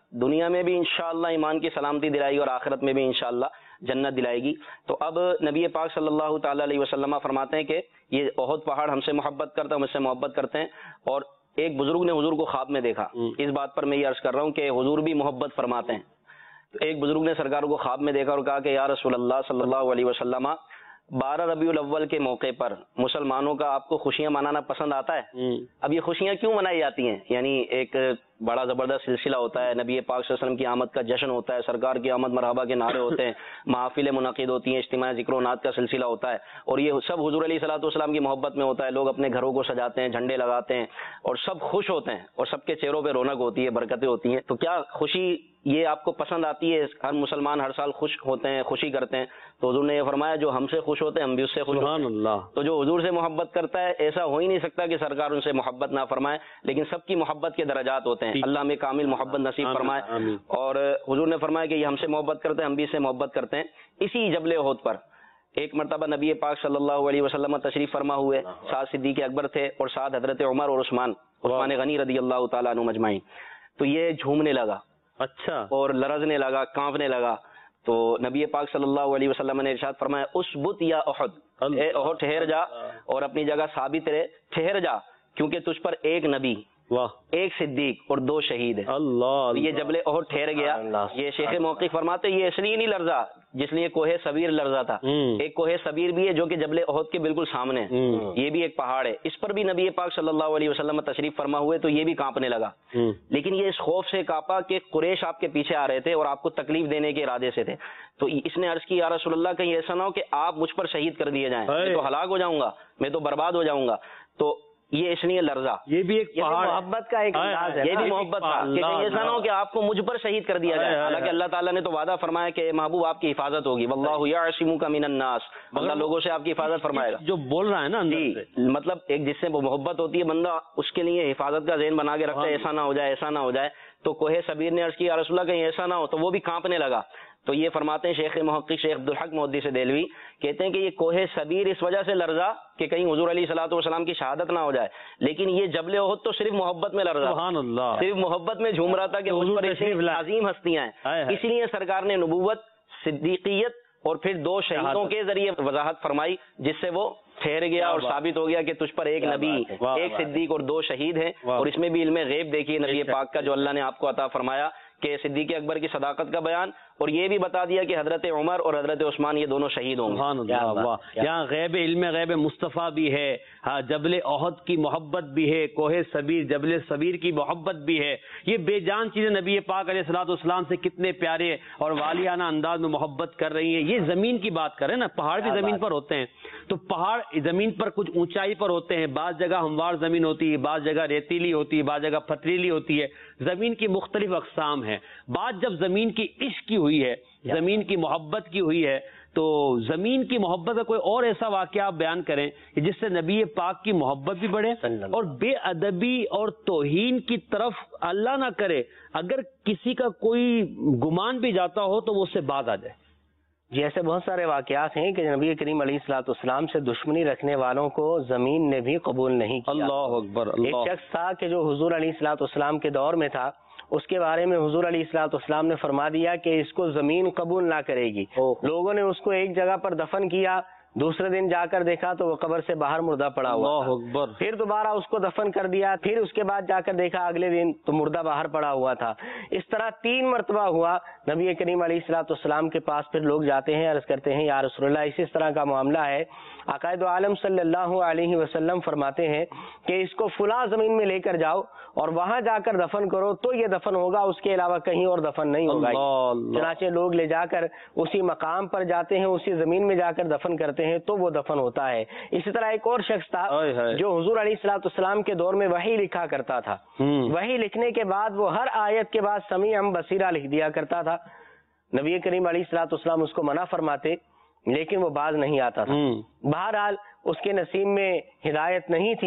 دنیا میں بھی انشاءاللہ ایمان کی سلامتی دلائے گی اور آخرت میں بھی انشاءاللہ جنت دلائے گی. تو اب نبی پاک صلی اللہ تعالی علیہ وسلم فرماتے ہیں کہ یہ احد پہاڑ ہم سے محبت کرتا ہے، ہم سے محبت کرتے ہیں. اور ایک بزرگ نے حضور کو خواب میں دیکھا. اس بات پر میں یہ عرض کر رہا ہوں کہ حضور بھی محبت فرماتے ہیں. تو ایک بزرگ نے سرکار کو خواب میں دیکھا اور کہا کہ یا رسول اللہ صلی اللہ علیہ وسلم، بارہ ربیع الاول کے موقع پر مسلمانوں کا آپ کو خوشیاں منانا پسند آتا ہے؟ اب یہ خوشیاں کیوں منائی جاتی ہیں؟ یعنی ایک بڑا زبردست سلسلہ ہوتا ہے، نبی پاک صلی اللہ علیہ وسلم کی آمد کا جشن ہوتا ہے، سرکار کی آمد مرحبا کے نعرے ہوتے ہیں، محافل منعقد ہوتی ہیں، اجتماع ذکر و نعت کا سلسلہ ہوتا ہے، اور یہ سب حضور علیہ الصلوۃ والسلام کی محبت میں ہوتا ہے. لوگ اپنے گھروں کو سجاتے ہیں، جھنڈے لگاتے ہیں، اور سب خوش ہوتے ہیں، اور سب کے چہروں پہ رونق ہوتی ہے، برکتیں ہوتی ہیں. تو کیا خوشی یہ آپ کو پسند آتی ہے؟ ہر مسلمان ہر سال خوش ہوتے ہیں، خوشی کرتے ہیں. تو حضور نے یہ فرمایا جو ہم سے خوش ہوتے ہیں ہم بھی اس سے خوش ہوتے ہیں. سبحان اللہ. تو جو حضور سے محبت کرتا ہے ایسا ہو ہی نہیں سکتا کہ سرکار ان سے محبت نہ فرمائے، لیکن سب کی محبت کے درجات ہوتے ہیں. اللہ ہمیں کامل محبت نصیب فرمائے. اور حضور نے فرمایا کہ یہ ہم سے محبت کرتے ہیں ہم بھی اس سے محبت کرتے ہیں. اسی جبل احد پر ایک مرتبہ نبی پاک صلی اللہ علیہ وسلم تشریف فرما ہوئے، ساتھ صدیق اکبر تھے اور ساتھ حضرت عمر اور عثمان عثمان غنی رضی اللہ تعالیٰ عنہ مجمعین. تو یہ جھومنے لگا، اچھا، اور لرزنے لگا، کانپنے لگا. تو نبی پاک صلی اللہ علیہ وسلم نے ارشاد فرمایا اسبت یا احد، اے احد ٹھہر جا اور اپنی جگہ ثابت رہے، ٹھہر جا کیونکہ تجھ پر ایک نبی، واہ، ایک صدیق اور دو شہید ہیں. اللہ. یہ جبل احد ٹھہر گیا. یہ شیخ موقف فرماتے یہ اس لیے نہیں لرزا جس لیے کوہ صبیر لرزا تھا. ایک کوہ صبیر بھی ہے جو کہ جبل احد کے بالکل سامنے ہے، یہ بھی ایک پہاڑ ہے، اس پر بھی نبی پاک صلی اللہ علیہ وسلم تشریف فرما ہوئے تو یہ بھی کانپنے لگا. لیکن یہ اس خوف سے کانپا کہ قریش آپ کے پیچھے آ رہے تھے اور آپ کو تکلیف دینے کے ارادے سے تھے. تو اس نے عرض کی یا رسول اللہ کہیں ایسا نہ ہو کہ آپ مجھ پر شہید کر دیے جائیں، میں تو ہلاک ہو جاؤں گا، میں تو برباد ہو جاؤں گا. تو یہ اس لیے لرزا. یہ بھی ایک پہاڑ محبت کا ایک انداز ہے، یہ بھی محبت تھا کہ ایسا نہ ہو کہ آپ کو مجھ پر شہید کر دیا جائے. حالانکہ اللہ تعالیٰ نے تو وعدہ فرمایا کہ محبوب آپ کی حفاظت ہوگی، واللہ یعصمک من الناس، اللہ لوگوں سے آپ کی حفاظت فرمائے گا. جو بول رہا ہے نا جی، مطلب ایک جس سے محبت ہوتی ہے بندہ اس کے لیے حفاظت کا ذہن بنا کے رکھتا ہے، ایسا نہ ہو جائے ایسا نہ ہو جائے. تو کوہ صبیر نے عرض کی یا رسول اللہ کہیں ایسا نہ ہو، تو وہ بھی کانپنے لگا. تو یہ فرماتے ہیں شیخ محقق شیخ عبدالحق محدث دہلوی کہتے ہیں کہ یہ کوہ صبیر اس وجہ سے لرزا کہ کہیں حضور علیہ الصلوۃ والسلام کی شہادت نہ ہو جائے، لیکن یہ جبل احد تو صرف محبت میں لرزا، سبحان اللہ، صرف محبت میں جھوم رہا تھا کہ حضور پر اتنی عظیم ہستیاں ہیں. اسی لیے سرکار نے نبوت، صدیقیت اور پھر دو شہیدوں کے ذریعے وضاحت فرمائی جس سے وہ ٹھہر گیا اور ثابت ہو گیا کہ تجھ پر ایک نبی، ایک صدیق اور دو شہید ہیں. اور اس میں بھی علم غیب دیکھیے نبی پاک کا جو اللہ نے آپ کو عطا فرمایا کہ صدیق اکبر کی صداقت کا بیان، اور یہ بھی بتا دیا کہ حضرت عمر اور حضرت عثمان یہ دونوں شہید ہوں گے. سبحان اللہ. واہ، یہاں غیب علم غیب مصطفیٰ بھی ہے، ہاں جبل احد کی محبت بھی ہے، کوہ صبیر جبل صبیر کی محبت بھی ہے. یہ بے جان چیزیں نبی پاک علیہ الصلوۃ والسلام سے کتنے پیارے اور والیانہ انداز میں محبت کر رہی ہیں. یہ زمین کی بات کریں نا، پہاڑ بھی زمین پر ہوتے ہیں، تو پہاڑ زمین پر کچھ اونچائی پر ہوتے ہیں، بعض جگہ ہموار زمین ہوتی ہے، بعض جگہ ریتیلی ہوتی ہے، بعض جگہ پتھریلی ہوتی ہے. زمین کی مختلف اقسام ہیں. بات جب زمین کی عشق کی ہوئی ہے، زمین کی محبت کی ہوئی ہے، تو زمین کی محبت کا کوئی اور ایسا واقعہ آپ بیان کریں کہ جس سے نبی پاک کی محبت بھی بڑھے اور بے ادبی اور توہین کی طرف اللہ نہ کرے، اگر کسی کا کوئی گمان بھی جاتا ہو تو وہ اس سے باز آ جائے. جی ایسے بہت سارے واقعات ہیں کہ نبی کریم علیہ الصلوۃ والسلام سے دشمنی رکھنے والوں کو زمین نے بھی قبول نہیں کیا. اللہ اکبر. ایک شخص تھا کہ جو حضور علیہ الصلوۃ والسلام کے دور میں تھا، اس کے بارے میں حضور علیہ الصلوۃ والسلام نے فرما دیا کہ اس کو زمین قبول نہ کرے گی. لوگوں نے اس کو ایک جگہ پر دفن کیا، دوسرے دن جا کر دیکھا تو وہ قبر سے باہر مردہ پڑا ہوا تھا. پھر دوبارہ اس کو دفن کر دیا، پھر اس کے بعد جا کر دیکھا اگلے دن تو مردہ باہر پڑا ہوا تھا. اس طرح تین مرتبہ ہوا. نبی کریم علیہ الصلوۃ والسلام کے پاس پھر لوگ جاتے ہیں، عرض کرتے ہیں یا رسول اللہ اس اس طرح کا معاملہ ہے. عقائد عالم صلی اللہ علیہ وسلم فرماتے ہیں کہ اس کو فلاں زمین میں لے کر جاؤ اور وہاں جا کر دفن کرو تو یہ دفن ہوگا، اس کے علاوہ کہیں اور دفن نہیں ہوگا. چنانچہ لوگ لے جا کر اسی مقام پر جاتے ہیں، اسی زمین میں جا کر دفن کرتے ہیں تو وہ دفن ہوتا ہے. اسی طرح ایک اور شخص تھا جو حضور علیہ الصلوۃ والسلام کے دور میں وحی لکھا کرتا تھا. وحی لکھنے کے بعد وہ ہر آیت کے بعد سمیع بصیرہ لکھ دیا کرتا تھا. نبی کریم علیہ الصلوۃ والسلام اس کو منع فرماتے لیکن وہ باز نہیں آتا تھا. بہرحال اس کے نصیب میں ہدایت نہیں تھی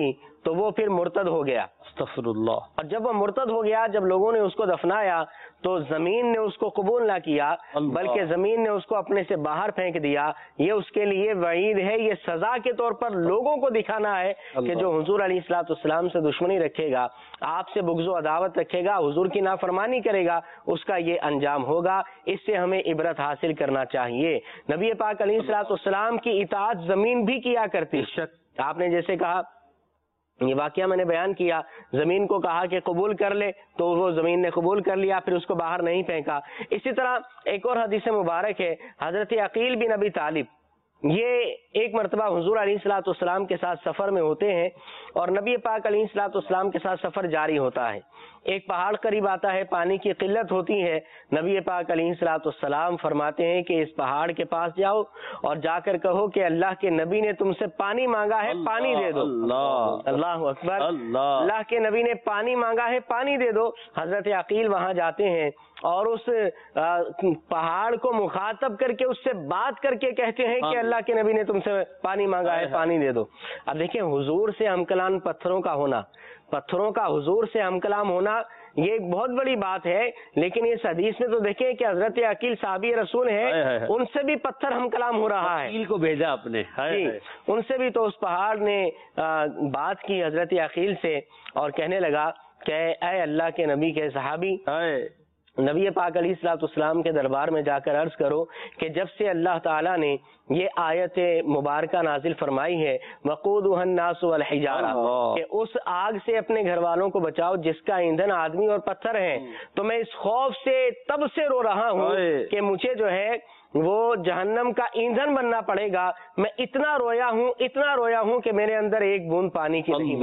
تو وہ پھر مرتد ہو گیا. استغفر اللہ. اور جب وہ مرتد ہو گیا، جب لوگوں نے اس کو دفنایا تو زمین نے اس کو قبول نہ کیا بلکہ زمین نے اس کو اپنے سے باہر پھینک دیا. یہ اس کے لیے وعید ہے، یہ سزا کے طور پر لوگوں کو دکھانا ہے کہ جو حضور علیہ الصلوۃ والسلام سے دشمنی رکھے گا، آپ سے بغض و عداوت رکھے گا، حضور کی نافرمانی کرے گا، اس کا یہ انجام ہوگا. اس سے ہمیں عبرت حاصل کرنا چاہیے. نبی پاک علیہ الصلوۃ والسلام کی اطاعت زمین بھی کیا کرتی. آپ نے جیسے کہا، یہ واقعہ میں نے بیان کیا، زمین کو کہا کہ قبول کر لے تو وہ زمین نے قبول کر لیا، پھر اس کو باہر نہیں پھینکا. اسی طرح ایک اور حدیث مبارک ہے، حضرت عقیل بن ابی طالب یہ ایک مرتبہ حضور علیہ الصلوۃ والسلام کے ساتھ سفر میں ہوتے ہیں اور نبی پاک علیہ الصلوۃ والسلام کے ساتھ سفر جاری ہوتا ہے. ایک پہاڑ قریب آتا ہے، پانی کی قلت ہوتی ہے. نبی پاک علیہ الصلوۃ والسلام فرماتے ہیں کہ اس پہاڑ کے پاس جاؤ اور جا کر کہو کہ اللہ کے نبی نے تم سے پانی مانگا ہے، پانی دے دو. اللہ اللہ اکبر. اللہ کے نبی نے پانی مانگا ہے، پانی دے دو. حضرت عقیل وہاں جاتے ہیں اور اس پہاڑ کو مخاطب کر کے اس سے بات کر کے کہتے ہیں کہ اللہ کے نبی نے تم سے پانی مانگا ہے، پانی دے دو. اب دیکھیں، حضور سے ہم کلام پتھروں کا ہونا، پتھروں کا حضور سے ہم کلام ہونا یہ ایک بہت بڑی بات ہے. لیکن اس حدیث میں تو دیکھیں کہ حضرت عقیل صحابی رسول ہے، ان سے بھی پتھر ہم کلام ہو رہا ہے. عقیل کو بھیجا اپنے، ان سے بھی تو اس پہاڑ نے بات کی حضرت عقیل سے اور کہنے لگا کہ اے اللہ کے نبی کے صحابی، نبی پاک علیہ الصلوۃ والسلام کے دربار میں جا کر عرض کرو کہ جب سے اللہ تعالیٰ نے یہ آیت مبارکہ نازل فرمائی ہے وقودها الناس والحجارہ، کہ اس آگ سے اپنے گھر والوں کو بچاؤ جس کا ایندھن آدمی اور پتھر ہے، تو میں اس خوف سے تب سے رو رہا ہوں کہ مجھے جو ہے وہ جہنم کا ایندھن بننا پڑے گا. میں اتنا رویا ہوں اتنا رویا ہوں کہ میرے اندر ایک بوند پانی کی نہیں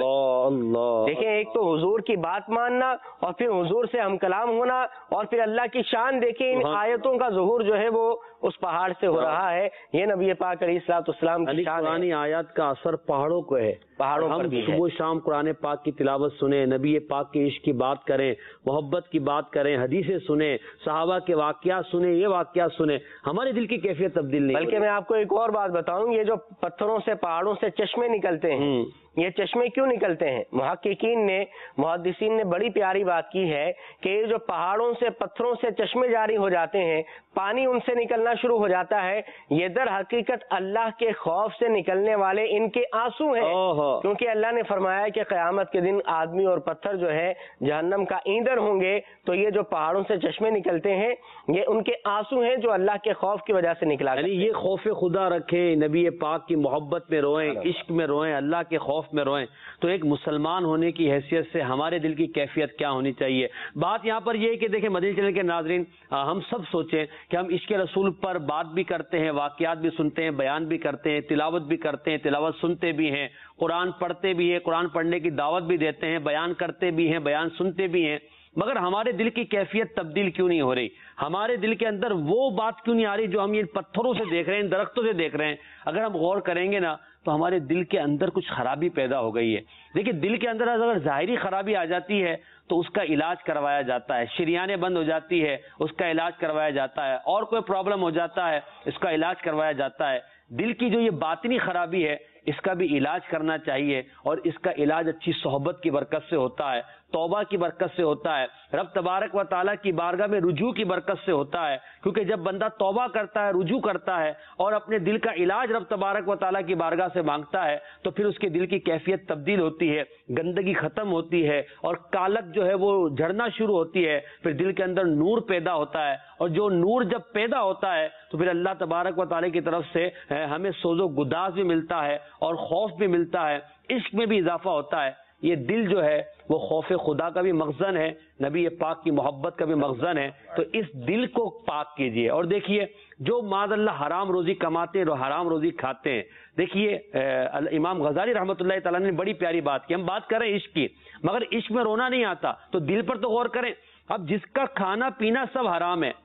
بچی. دیکھیں، ایک تو حضور کی بات ماننا اور پھر حضور سے ہم کلام ہونا اور پھر اللہ کی شان دیکھیں. ان آیتوں کا ظہور جو ہے وہ اس پہاڑ سے ہو رہا ہے. یہ نبی پاک علیہ الصلوۃ والسلام کی شان ہے. قرآن آیات کا اثر پہاڑوں کو ہے. پہاڑوں پر بھی صبح شام قرآن پاک کی تلاوت سنیں، نبی پاک کے عشق کی بات کریں، محبت کی بات کریں، حدیثیں سنیں، صحابہ کے واقعات سنیں، یہ واقعات سنیں، ہمارے دل کی کیفیت تبدیل نہیں. بلکہ میں آپ کو ایک اور بات بتاؤں، یہ جو پتھروں سے پہاڑوں سے چشمے نکلتے ہیں، یہ چشمے کیوں نکلتے ہیں؟ محققین نے محدثین نے بڑی پیاری بات کی ہے کہ یہ جو پہاڑوں سے پتھروں سے چشمے جاری ہو جاتے ہیں، پانی ان سے نکلنا شروع ہو جاتا ہے، یہ در حقیقت اللہ کے خوف سے نکلنے والے ان کے آنسو ہیں. کیونکہ اللہ نے فرمایا کہ قیامت کے دن آدمی اور پتھر جو ہے جہنم کا ایندھن ہوں گے، تو یہ جو پہاڑوں سے چشمے نکلتے ہیں یہ ان کے آنسو ہیں جو اللہ کے خوف کی وجہ سے نکلا. یعنی یہ خوف خدا رکھیں، نبی پاک کی محبت میں روئیں، عشق میں روئیں، اللہ کے خوف میں روئیں. تو ایک مسلمان ہونے کی حیثیت سے ہمارے دل کی کیفیت کیا ہونی چاہیے؟ بات یہاں پر یہ ہے کہ دیکھیں مدنی چینل کے ناظرین، ہم سب سوچیں کہ ہم عشق رسول پر بات بھی کرتے ہیں، واقعات بھی سنتے ہیں، بیان بھی کرتے ہیں، تلاوت بھی کرتے ہیں، تلاوت سنتے بھی ہیں، قرآن پڑھتے بھی ہیں، قرآن پڑھنے کی دعوت بھی دیتے ہیں، بیان کرتے بھی ہیں، بیان سنتے بھی ہیں، مگر ہمارے دل کی کیفیت تبدیل کیوں نہیں ہو رہی؟ ہمارے دل کے اندر وہ بات کیوں نہیں آ رہی جو ہم یہ پتھروں سے دیکھ رہے ہیں، درختوں سے دیکھ رہے ہیں؟ اگر ہم غور کریں گے نا تو ہمارے دل کے اندر کچھ خرابی پیدا ہو گئی ہے. دیکھیں، دل کے اندر اگر ظاہری خرابی آ جاتی ہے تو اس کا علاج کروایا جاتا ہے. شریانیں بند ہو جاتی ہے، اس کا علاج کروایا جاتا ہے. اور کوئی پرابلم ہو جاتا ہے، اس کا علاج کروایا جاتا ہے. دل کی جو یہ باطنی خرابی ہے اس کا بھی علاج کرنا چاہیے، اور اس کا علاج اچھی صحبت کی برکت سے ہوتا ہے، توبہ کی برکت سے ہوتا ہے، رب تبارک و تعالیٰ کی بارگاہ میں رجوع کی برکت سے ہوتا ہے. کیونکہ جب بندہ توبہ کرتا ہے، رجوع کرتا ہے اور اپنے دل کا علاج رب تبارک و تعالیٰ کی بارگاہ سے مانگتا ہے تو پھر اس کے دل کی کیفیت تبدیل ہوتی ہے، گندگی ختم ہوتی ہے اور کالک جو ہے وہ جھڑنا شروع ہوتی ہے. پھر دل کے اندر نور پیدا ہوتا ہے، اور جو نور جب پیدا ہوتا ہے تو پھر اللہ تبارک و تعالیٰ کی طرف سے ہمیں سوز و گداز بھی ملتا ہے اور خوف بھی ملتا ہے، عشق میں بھی اضافہ ہوتا ہے. یہ دل جو ہے وہ خوف خدا کا بھی مخزن ہے، نبی پاک کی محبت کا بھی مخزن ہے. تو اس دل کو پاک کیجئے. اور دیکھیے، جو معاذ اللہ حرام روزی کماتے ہیں اور حرام روزی کھاتے ہیں، دیکھیے امام غزالی رحمۃ اللہ تعالیٰ نے بڑی پیاری بات کی. ہم بات کریں عشق کی، مگر عشق میں رونا نہیں آتا تو دل پر تو غور کریں. اب جس کا کھانا پینا سب حرام ہے،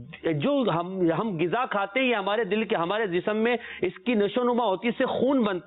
جو ہم ہم غذا کھاتے ہیں یہ ہمارے دل کے، ہمارے جسم میں اس کی نشو نما ہوتی ہے، اس سے خون بنتا ہے،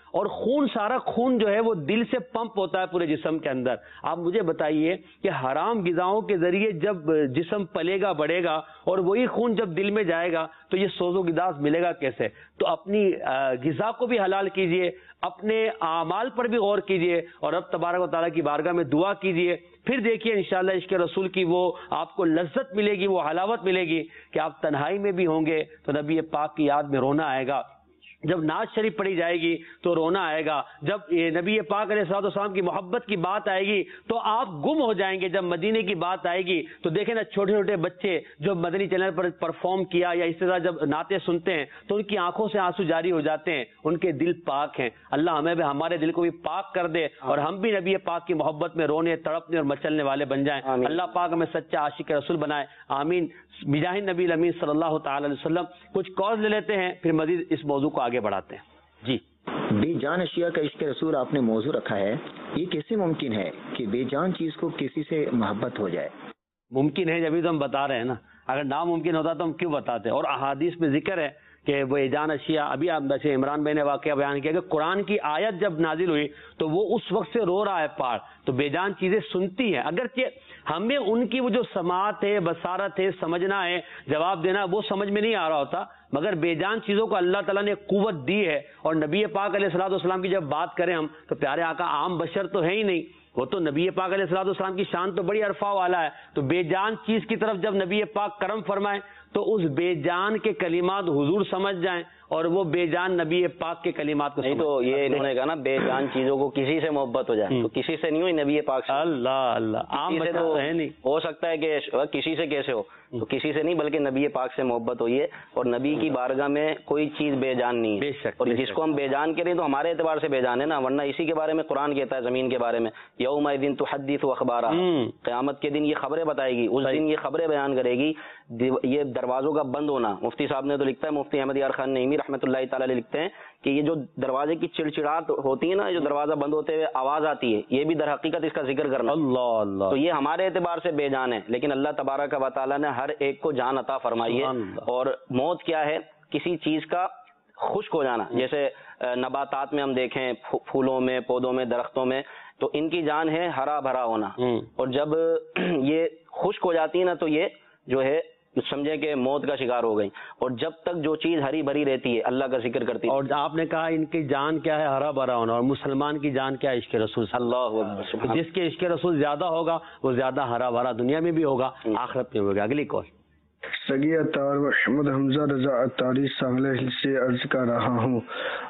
اور خون سارا خون جو ہے وہ دل سے پمپ ہوتا ہے پورے جسم کے اندر. آپ مجھے بتائیے کہ حرام غذاؤں کے ذریعے جب جسم پلے گا بڑھے گا اور وہی خون جب دل میں جائے گا تو یہ سوز و گداز ملے گا کیسے؟ تو اپنی غذا کو بھی حلال کیجئے, اپنے اعمال پر بھی غور کیجئے اور رب تبارک و تعالیٰ کی بارگاہ میں دعا کیجئے. پھر دیکھیے انشاءاللہ عشق رسول کی وہ آپ کو لذت ملے گی, وہ حلاوت ملے گی کہ آپ تنہائی میں بھی ہوں گے تو نبی پاک کی یاد میں رونا آئے گا. جب نعت شریف پڑھی جائے گی تو رونا آئے گا. جب نبی پاک علیہ الصلوۃ والسلام کی محبت کی بات آئے گی تو آپ گم ہو جائیں گے. جب مدینے کی بات آئے گی تو دیکھیں نا, چھوٹے چھوٹے بچے جو مدنی چینل پر پرفارم کیا یا اس طرح جب نعتیں سنتے ہیں تو ان کی آنکھوں سے آنسو جاری ہو جاتے ہیں, ان کے دل پاک ہیں. اللہ ہمیں بھی ہمارے دل کو بھی پاک کر دے اور ہم بھی نبی پاک کی محبت میں رونے تڑپنے اور مچلنے والے بن جائیں. اللہ پاک ہمیں سچا عاشق رسول بنائے, آمین. بجاہ نبی الامین صلی اللہ تعالی علیہ وسلم. کچھ کاز لے لیتے ہیں پھر مزید اس موضوع کو آگے بڑھاتے ہیں. جی, بے جان اشیاء کا عشق رسول آپ نے موضوع رکھا ہے, یہ کیسے ممکن ہے کہ بے جان چیز کو کسی سے محبت ہو جائے؟ ممکن ہے جبھی تو ہم بتا رہے ہیں نا, اگر ناممکن ہوتا تو ہم کیوں بتاتے؟ اور احادیث میں ذکر ہے کہ وہ جان اشیاء. ابھی آپ جیسے عمران بھائی نے واقعہ بیان کیا کہ قرآن کی آیت جب نازل ہوئی تو وہ اس وقت سے رو رہا ہے پار, تو بے جان چیزیں سنتی ہیں. اگرچہ ہمیں ان کی وہ جو سماعت ہے, بصارت ہے, سمجھنا ہے, جواب دینا, وہ سمجھ میں نہیں آ رہا ہوتا, مگر بے جان چیزوں کو اللہ تعالیٰ نے قوت دی ہے. اور نبی پاک علیہ الصلوۃ والسلام کی جب بات کریں ہم تو پیارے آقا عام بشر تو ہے ہی نہیں, وہ تو نبی پاک علیہ الصلوۃ والسلام کی شان تو بڑی عرفہ والا ہے. تو بے جان چیز کی طرف جب نبی پاک کرم فرمائے تو اس بے جان کے کلمات حضور سمجھ جائیں اور وہ بے جان نبی پاک کے کلمات کو نہیں. تو یہ انہوں نے کہا نا بے جان چیزوں کو کسی سے محبت ہو جائے, تو کسی سے نہیں ہوئی نبی پاک سے. اللہ اللہ, عام بشر تو ہے نہیں. ہو سکتا ہے کہ کسی سے کیسے ہو, تو کسی سے نہیں بلکہ نبی پاک سے محبت ہوئی ہے. اور نبی کی بارگاہ میں کوئی چیز بے جان نہیں ہے. بے شک, اور جس کو ہم بے جان کریں تو ہمارے اعتبار سے بے جان ہے نا, ورنہ اسی کے بارے میں قرآن کہتا ہے زمین کے بارے میں, یوم دن تحدث اخبارا, قیامت کے دن یہ خبریں بتائے گی, اس دن یہ خبریں بیان کرے گی. یہ دروازوں کا بند ہونا, مفتی صاحب نے تو لکھتا ہے, مفتی احمد یار خان نعیمی رحمۃ اللہ تعالی لکھتے ہیں کہ یہ جو دروازے کی چڑچڑاہٹ ہوتی ہے نا, جو دروازہ بند ہوتے ہوئے آواز آتی ہے, یہ بھی در حقیقت اس کا ذکر کرنا. اللہ اللہ. تو یہ ہمارے اعتبار سے بے جان ہے, لیکن اللہ تبارک و تعالیٰ نے ہر ایک کو جان عطا فرمائی ہے. اور موت کیا ہے؟ کسی چیز کا خشک ہو جانا. جیسے نباتات میں ہم دیکھیں, پھولوں میں, پودوں میں, درختوں میں, تو ان کی جان ہے ہرا بھرا ہونا. اور جب یہ خشک ہو جاتی ہے نا تو یہ جو ہے سمجھے کہ موت کا شکار ہو گئی. اور جب تک جو چیز ہری بھری رہتی ہے اللہ کا ذکر کرتی ہے. اور آپ نے کہا ان کی جان کیا ہے؟ ہرا بھرا ہونا. اور مسلمان کی جان کیا ہے؟ عشق رسول. اللہ, جس کے عشق رسول زیادہ ہوگا وہ زیادہ ہرا بھرا دنیا میں بھی ہوگا, آخرت میں ہوگا. اگلی کال. سگی اطار محمد حمزہ رضا اطاری سانگلہ سے عرض کر رہا ہوں,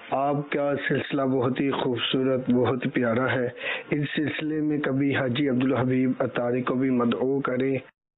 آپ کا سلسلہ بہت ہی خوبصورت, بہت پیارا ہے. اس سلسلے میں کبھی حاجی عبدالحبیب اطاری کو بھی مدعو کریں.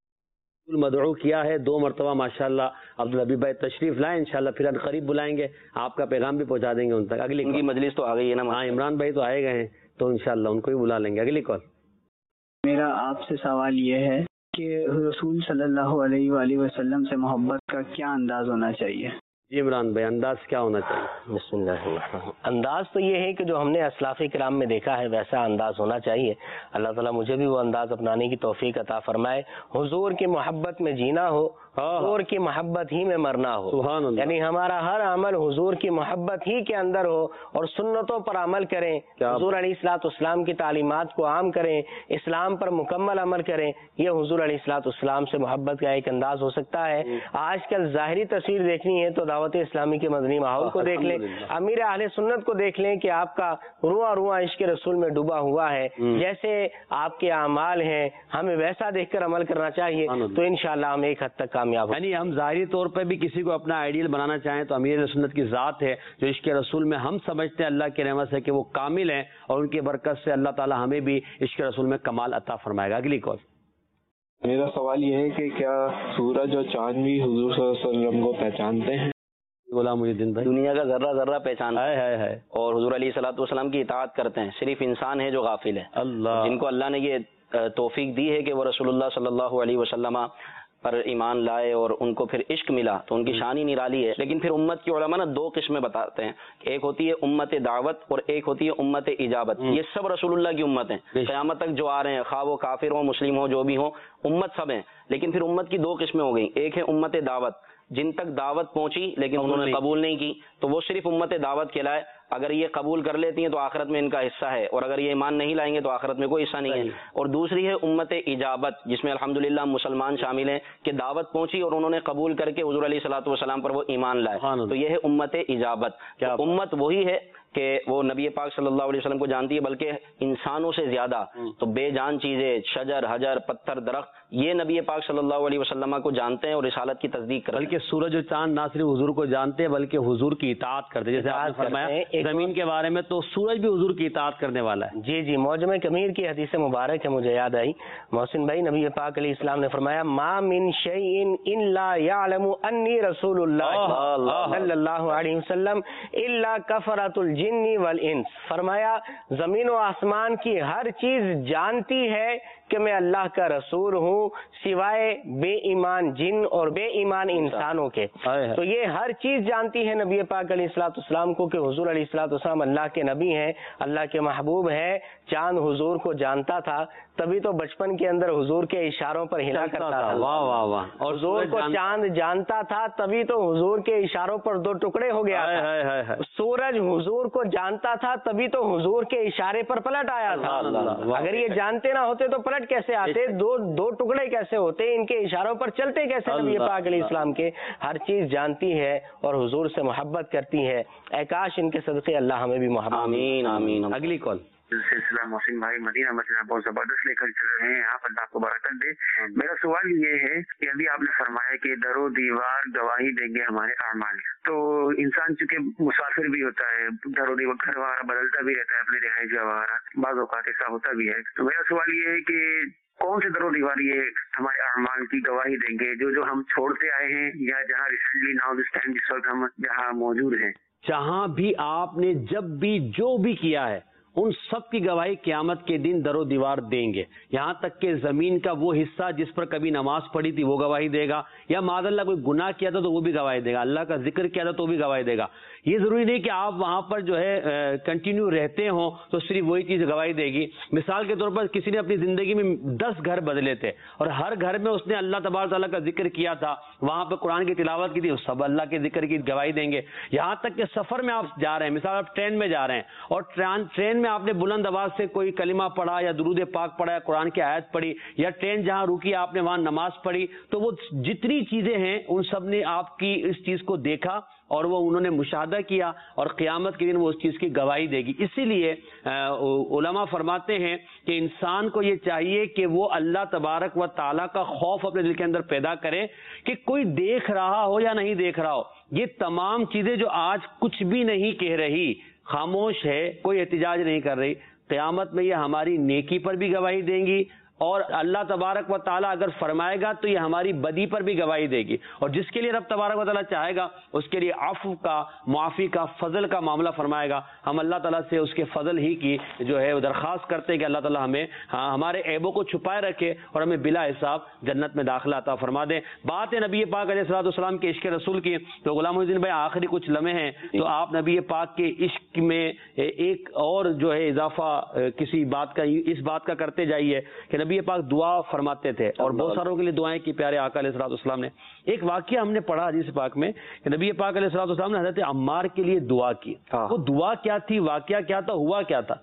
مدعو کیا ہے دو مرتبہ ماشاءاللہ. عبدالحبیب بھائی تشریف لائیں, انشاءاللہ پھر قریب بلائیں گے, آپ کا پیغام بھی پہنچا دیں گے ان تک. اگلی ان کی مجلس تو آ گئی ہے نا. ہاں, عمران بھائی تو آئے گئے ہیں تو انشاءاللہ ان کو بھی بلا لیں گے. اگلی کال. میرا آپ سے سوال یہ ہے کہ رسول صلی اللہ علیہ وآلہ وسلم سے محبت کا کیا انداز ہونا چاہیے؟ جی عمران بھائی, انداز کیا ہونا چاہیے؟ بسم اللہ الرحمن الرحیم. انداز تو یہ ہے کہ جو ہم نے اسلاف کرام میں دیکھا ہے ویسا انداز ہونا چاہیے. اللہ تعالیٰ مجھے بھی وہ انداز اپنانے کی توفیق عطا فرمائے. حضور کی محبت میں جینا ہو, حضور کی محبت ہی میں مرنا ہو. سبحان اللہ. یعنی ہمارا ہر عمل حضور کی محبت ہی کے اندر ہو اور سنتوں پر عمل کریں, حضور علیہ الصلوۃ والسلام کی تعلیمات کو عام کریں, اسلام پر مکمل عمل کریں. یہ حضور علیہ الصلوۃ والسلام سے محبت کا ایک انداز ہو سکتا ہے. آج کل ظاہری تصویر دیکھنی ہے تو دعوت اسلامی کے مدنی ماحول کو دیکھ لیں, امیر اہل سنت کو دیکھ لیں کہ آپ کا رواں رواں عشق رسول میں ڈوبا ہوا ہے. جیسے آپ کے اعمال ہیں ہمیں ویسا دیکھ کر عمل کرنا چاہیے, تو انشاءاللہ ہم ایک حد تک کامیاب ہوں. یعنی ہم ظاہری طور پہ بھی کسی کو اپنا آئیڈیل بنانا چاہیں تو امیر سنت کی ذات ہے جو عشق رسول میں ہم سمجھتے ہیں اللہ کی رحمت سے کہ وہ کامل ہیں, اور ان کی برکت سے اللہ تعالی ہمیں بھی عشق رسول میں کمال عطا فرمائے گا. اگلی کال. میرا سوال یہ ہے کہ کیا سورج اور چاند بھی حضور صلی اللہ علیہ وسلم کو پہچانتے ہیں؟ غلام محی الدین بھائی, دنیا کا ذرہ ذرہ پہچان ہے ہے ہے اور حضور علیہ الصلوۃ والسلام کی اطاعت کرتے ہیں. صرف انسان ہے جو غافل ہے. اللہ, جن کو اللہ نے یہ توفیق دی ہے کہ وہ رسول اللہ صلی اللہ علیہ وسلم پر ایمان لائے اور ان کو پھر عشق ملا, تو ان کی شان ہی نرالی ہے. لیکن پھر امت کی علماء نا دو قسمیں بتاتے ہیں, ایک ہوتی ہے امت دعوت اور ایک ہوتی ہے امت اجابت. یہ سب رسول اللہ کی امت ہیں, قیامت تک جو آ رہے ہیں, خواہ وہ کافر ہوں مسلم ہوں جو بھی ہوں, امت سب ہیں. لیکن پھر امت کی دو قسمیں ہو گئیں. ایک ہے امت دعوت, جن تک دعوت پہنچی لیکن انہوں نے قبول نہیں کی, تو وہ صرف امت دعوت کہلائے. اگر یہ قبول کر لیتی ہیں تو آخرت میں ان کا حصہ ہے، اور اگر یہ ایمان نہیں لائیں گے تو آخرت میں کوئی حصہ نہیں ہے۔ اور دوسری ہے امت اجابت، جس میں الحمدللہ مسلمان شامل ہیں کہ دعوت پہنچی اور انہوں نے قبول کر کے حضور علیہ الصلوۃ والسلام پر وہ ایمان لائے، تو یہ ہے امت اجابت۔ امت وہی ہے کہ وہ نبی پاک صلی اللہ علیہ وسلم کو جانتی ہے، بلکہ انسانوں سے زیادہ تو بے جان چیزیں، شجر، حجر، پتھر، درخت، یہ نبی پاک صلی اللہ علیہ وسلم کو جانتے ہیں اور رسالت کی تصدیق کرتے ہیں۔ بلکہ سورج و چاند نہ صرف حضور کو جانتے ہیں بلکہ حضور کی اطاعت کرتے ہیں، جیسے آپ نے فرمایا زمین کے بارے میں تو سورج بھی حضور کی اطاعت کرنے والا ہے۔ جی جی، معجم کبیر کی حدیث مبارک ہے، مجھے یاد آئی محسن بھائی، نبی پاک علیہ السلام نے فرمایا ما من شیء الا یعلم انی رسول اللہ صلی اللہ علیہ وسلم الا کفرۃ الجن والانس، فرمایا زمین و آسمان کی ہر چیز جانتی ہے کہ میں اللہ کا رسول ہوں سوائے بے ایمان جن اور بے ایمان انسانوں کے۔ تو یہ ہر چیز جانتی ہے نبی پاک علیہ الصلوۃ والسلام کو کہ حضور علیہ الصلوۃ والسلام اللہ کے نبی ہیں، اللہ کے محبوب ہیں۔ چاند حضور کو جانتا تھا، تبھی تو بچپن کے اندر حضور کے اشاروں پر ہلا کرتا تھا۔ واہ واہ واہ۔ اور حضور کو چاند جانتا تھا، تبھی تو حضور کے اشاروں پر دو ٹکڑے ہو گیا تھا۔ سورج حضور کو جانتا تھا، تبھی تو حضور کے اشارے پر پلٹ آیا تھا۔ اگر یہ جانتے نہ ہوتے تو پلٹ کیسے آتے، دو دو ٹکڑے کیسے ہوتے، ان کے اشاروں پر چلتے کیسے؟ نبی پاک علیہ السلام کے ہر چیز جانتی ہے اور حضور سے محبت کرتی ہے۔ اے کاش ان کے صدقے اللہ ہمیں بھی محبت۔ آمین آمین۔ اگلی کال سلسلہ محسن بھائی مدینہ مدینہ بہت زبردست لے کر چل رہے ہیں آپ، اللہ کو برکت دے۔ میرا سوال یہ ہے کہ ابھی آپ نے فرمایا کہ در و دیوار گواہی دیں گے ہمارے اعمال، تو انسان چونکہ مسافر بھی ہوتا ہے، در و دیوار گھر وغیرہ بدلتا بھی رہتا ہے اپنے رہائش جگہ وغیرہ، بعض اوقات ایسا ہوتا بھی ہے، تو میرا سوال یہ ہے کہ کون سے در و دیوار یہ ہمارے اعمال کی گواہی دیں گے، جو جو ہم چھوڑتے آئے ہیں یا جہاں ریسنٹلی ناؤ دس ٹائم جس وقت ہم جہاں موجود ہیں؟ جہاں بھی آپ نے جب بھی جو بھی کیا ہے ان سب کی گواہی قیامت کے دن در و دیوار دیں گے، یہاں تک کہ زمین کا وہ حصہ جس پر کبھی نماز پڑھی تھی وہ گواہی دے گا، یا معاذ اللہ کوئی گناہ کیا تھا تو وہ بھی گواہی دے گا، اللہ کا ذکر کیا تھا تو بھی گواہی دے گا۔ یہ ضروری نہیں کہ آپ وہاں پر جو ہے کنٹینیو رہتے ہوں تو صرف وہی چیز گواہی دے گی۔ مثال کے طور پر کسی نے اپنی زندگی میں دس گھر بدلے تھے اور ہر گھر میں اس نے اللہ تبارک تعالیٰ کا ذکر کیا تھا، وہاں پہ قرآن کی تلاوت کی تھی، سب اللہ کے ذکر کی گواہی دیں گے۔ یہاں تک کہ سفر میں آپ جا رہے ہیں، مثال آپ ٹرین میں جا رہے ہیں اور ٹرین میں آپ نے بلند آواز سے کوئی کلمہ پڑھا یا درود پاک پڑھا یا قرآن کی آیت پڑھی، یا ٹرین جہاں رکی آپ نے وہاں نماز پڑھی، تو وہ جتنی چیزیں ہیں ان سب نے آپ کی اس چیز کو دیکھا اور وہ انہوں نے مشاہدہ کیا، اور قیامت کے دن وہ اس چیز کی گواہی دے گی۔ اسی لیے علماء فرماتے ہیں کہ انسان کو یہ چاہیے کہ وہ اللہ تبارک و تعالیٰ کا خوف اپنے دل کے اندر پیدا کرے، کہ کوئی دیکھ رہا ہو یا نہیں دیکھ رہا ہو، یہ تمام چیزیں جو آج کچھ بھی نہیں کہہ رہی، خاموش ہے، کوئی احتجاج نہیں کر رہی، قیامت میں یہ ہماری نیکی پر بھی گواہی دیں گی، اور اللہ تبارک و تعالیٰ اگر فرمائے گا تو یہ ہماری بدی پر بھی گواہی دے گی، اور جس کے لیے رب تبارک و تعالیٰ چاہے گا اس کے لیے عفو کا، معافی کا، فضل کا معاملہ فرمائے گا۔ ہم اللہ تعالیٰ سے اس کے فضل ہی کی جو ہے درخواست کرتے ہیں کہ اللہ تعالیٰ ہمیں ہاں ہمارے عیبوں کو چھپائے رکھے اور ہمیں بلا حساب جنت میں داخلہ عطا فرما دے۔ بات ہے نبی پاک علیہ الصلوۃ والسلام کے عشق رسول کی، تو غلام محی الدین بھائی آخری کچھ لمحے ہیں تو آپ نبی پاک کے عشق میں ایک اور جو ہے اضافہ کسی بات کا اس بات کا کرتے جائیے کہ نبی پاک دعا فرماتے تھے اور بہت ساروں کے لیے دعائیں کی پیارے آقا علیہ الصلوۃ والسلام نے۔ ایک واقعہ ہم نے پڑھا حدیث پاک میں کہ نبی پاک علیہ الصلوۃ والسلام نے حضرت عمار کے لیے دعا کی، وہ دعا کیا تھی، واقعہ کیا تھا، ہوا کیا تھا؟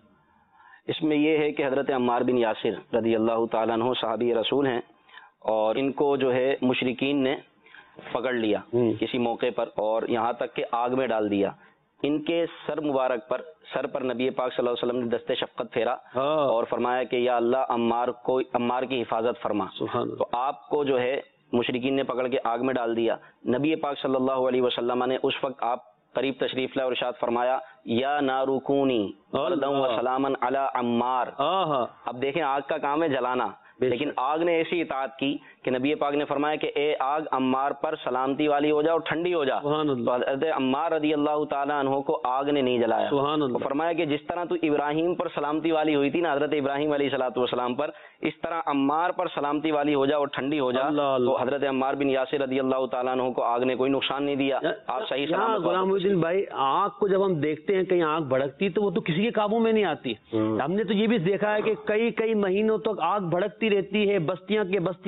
اس میں یہ ہے کہ حضرت عمار بن یاسر رضی اللہ تعالیٰ عنہ صحابی رسول ہیں، اور ان کو جو ہے مشرکین نے پکڑ لیا کسی موقع پر اور یہاں تک کہ آگ میں ڈال دیا۔ ان کے سر مبارک پر سر پر نبی پاک صلی اللہ علیہ وسلم نے دست شفقت پھیرا اور فرمایا کہ یا اللہ عمار کو عمار کی حفاظت فرما۔ تو آپ کو جو ہے مشرکین نے پکڑ کے آگ میں ڈال دیا۔ نبی پاک صلی اللہ علیہ وسلم نے اس وقت آپ قریب تشریف لائے اور ارشاد فرمایا یا نارو کونی بردا و سلاما علی عمار۔ اب دیکھیں آگ کا کام ہے جلانا، لیکن آگ نے ایسی اطاعت کی کہ نبی پاک نے فرمایا کہ اے آگ عمار پر سلامتی والی ہو جا اور ٹھنڈی ہو جا۔ تو حضرت عمار رضی اللہ تعالیٰ عنہ کو آگ نے نہیں جلایا، وہ فرمایا کہ جس طرح تو ابراہیم پر سلامتی والی ہوئی تھی نا حضرت ابراہیم علیہ الصلوۃ والسلام پر، اس طرح عمار پر سلامتی والی ہو جا اور ٹھنڈی ہو جا۔ تو حضرت عمار بن یاسر رضی اللہ تعالیٰ عنہ کو آگ نے کوئی نقصان نہیں دیا، آپ صحیح سلامت۔ غلام محی الدین بھائی آگ کو جب ہم دیکھتے ہیں کہیں آگ بھڑکتی تو وہ تو کسی کے قابو میں نہیں آتی، ہم نے تو یہ بھی دیکھا ہے کہ کئی کئی مہینوں تک آگ بھڑکتی رہتی ہے، بستیاں کے بستیاں اجاڑ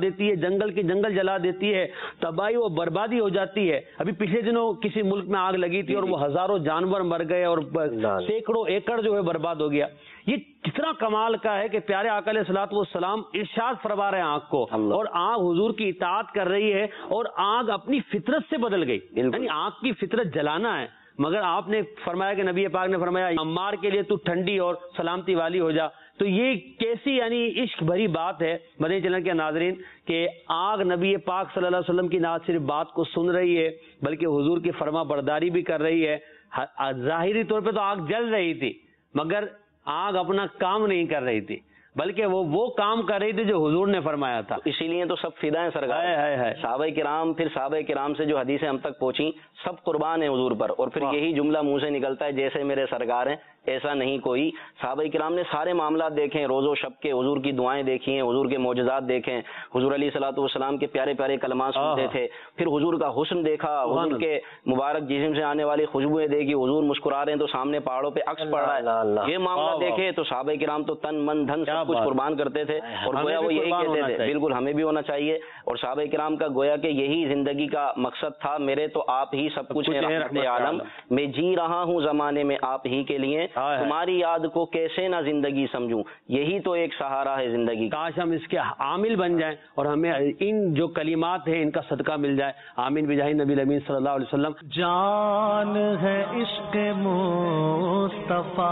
دیتی ہے, جنگل کے جنگل جلا دیتی ہے, تباہی و بربادی ہو جاتی ہے. ابھی پچھلے دنوں کسی ملک میں آگ لگی تھی اور وہ ہزاروں جانور مر گئے اور سینکڑوں ایکڑ جو ہے برباد ہو گیا. یہ کتنا کمال کا ہے کہ پیارے آقا علیہ الصلوۃ والسلام ارشاد فرما رہے ہیں آگ کو, اور آگ حضور کی اطاعت کر رہی ہے, اور آگ اپنی فطرت سے بدل گئی. یعنی آگ کی فطرت جلانا ہے, مگر آپ نے فرمایا کہ نبی پاک نے فرمایا عمار کے لیے تو ٹھنڈی اور سلامتی والی ہو جا. تو یہ کیسی یعنی عشق بھری بات ہے مدنی چینل کے ناظرین کہ آگ نبی پاک صلی اللہ علیہ وسلم کی نہ صرف بات کو سن رہی ہے بلکہ حضور کی فرما برداری بھی کر رہی ہے. ظاہری طور پہ تو آگ جل رہی تھی مگر آگ اپنا کام نہیں کر رہی تھی, بلکہ وہ وہ کام کر رہی تھی جو حضور نے فرمایا تھا. اسی لیے تو سب فدا ہیں سرکار. صحابہ کرام, پھر صحابہ کرام سے جو حدیثیں ہم تک پہنچی سب قربان ہیں حضور پر, اور پھر یہی جملہ منہ سے نکلتا ہے جیسے میرے سرکار ہیں ایسا نہیں کوئی. صحابہ کرام نے سارے معاملات دیکھے ہیں, روز و شب کے, حضور کی دعائیں دیکھی ہیں, حضور کے معجزات دیکھے, حضور علیہ الصلوۃ والسلام کے پیارے پیارے کلمات سنتے تھے, پھر حضور کا حسن دیکھا, حضور کے مبارک جسم سے آنے والی خوشبوئیں دیکھی, حضور مسکرا رہے ہیں تو سامنے پہاڑوں پہ عکس پڑ رہا ہے, یہ معاملہ دیکھے تو صحابہ کرام تو تن من دھن سب کچھ قربان کرتے تھے, اور گویا وہ یہی کہتے تھے بالکل ہمیں بھی ہونا چاہیے. اور صحابہ کرام کا گویا کہ یہی زندگی کا مقصد تھا, میرے تو آپ ہی سب کچھ ہیں رحمت عالم, میں جی رہا ہوں زمانے میں آپ ہی کے لیے, تمہاری یاد کو کیسے نہ زندگی سمجھوں, یہی تو ایک سہارا ہے زندگی. کاش ہم اس کے عامل بن جائیں اور ہمیں ان جو کلمات ہیں ان کا صدقہ مل جائے. آمین بجاہ نبی الامین صلی اللہ علیہ وسلم. جان ہے عشق مصطفیٰ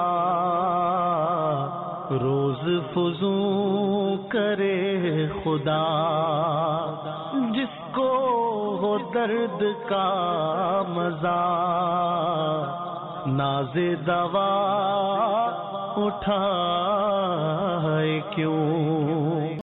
روز فزوں کرے خدا, جس کو ہو درد کا مزہ ناز دوا اٹھائے کیوں.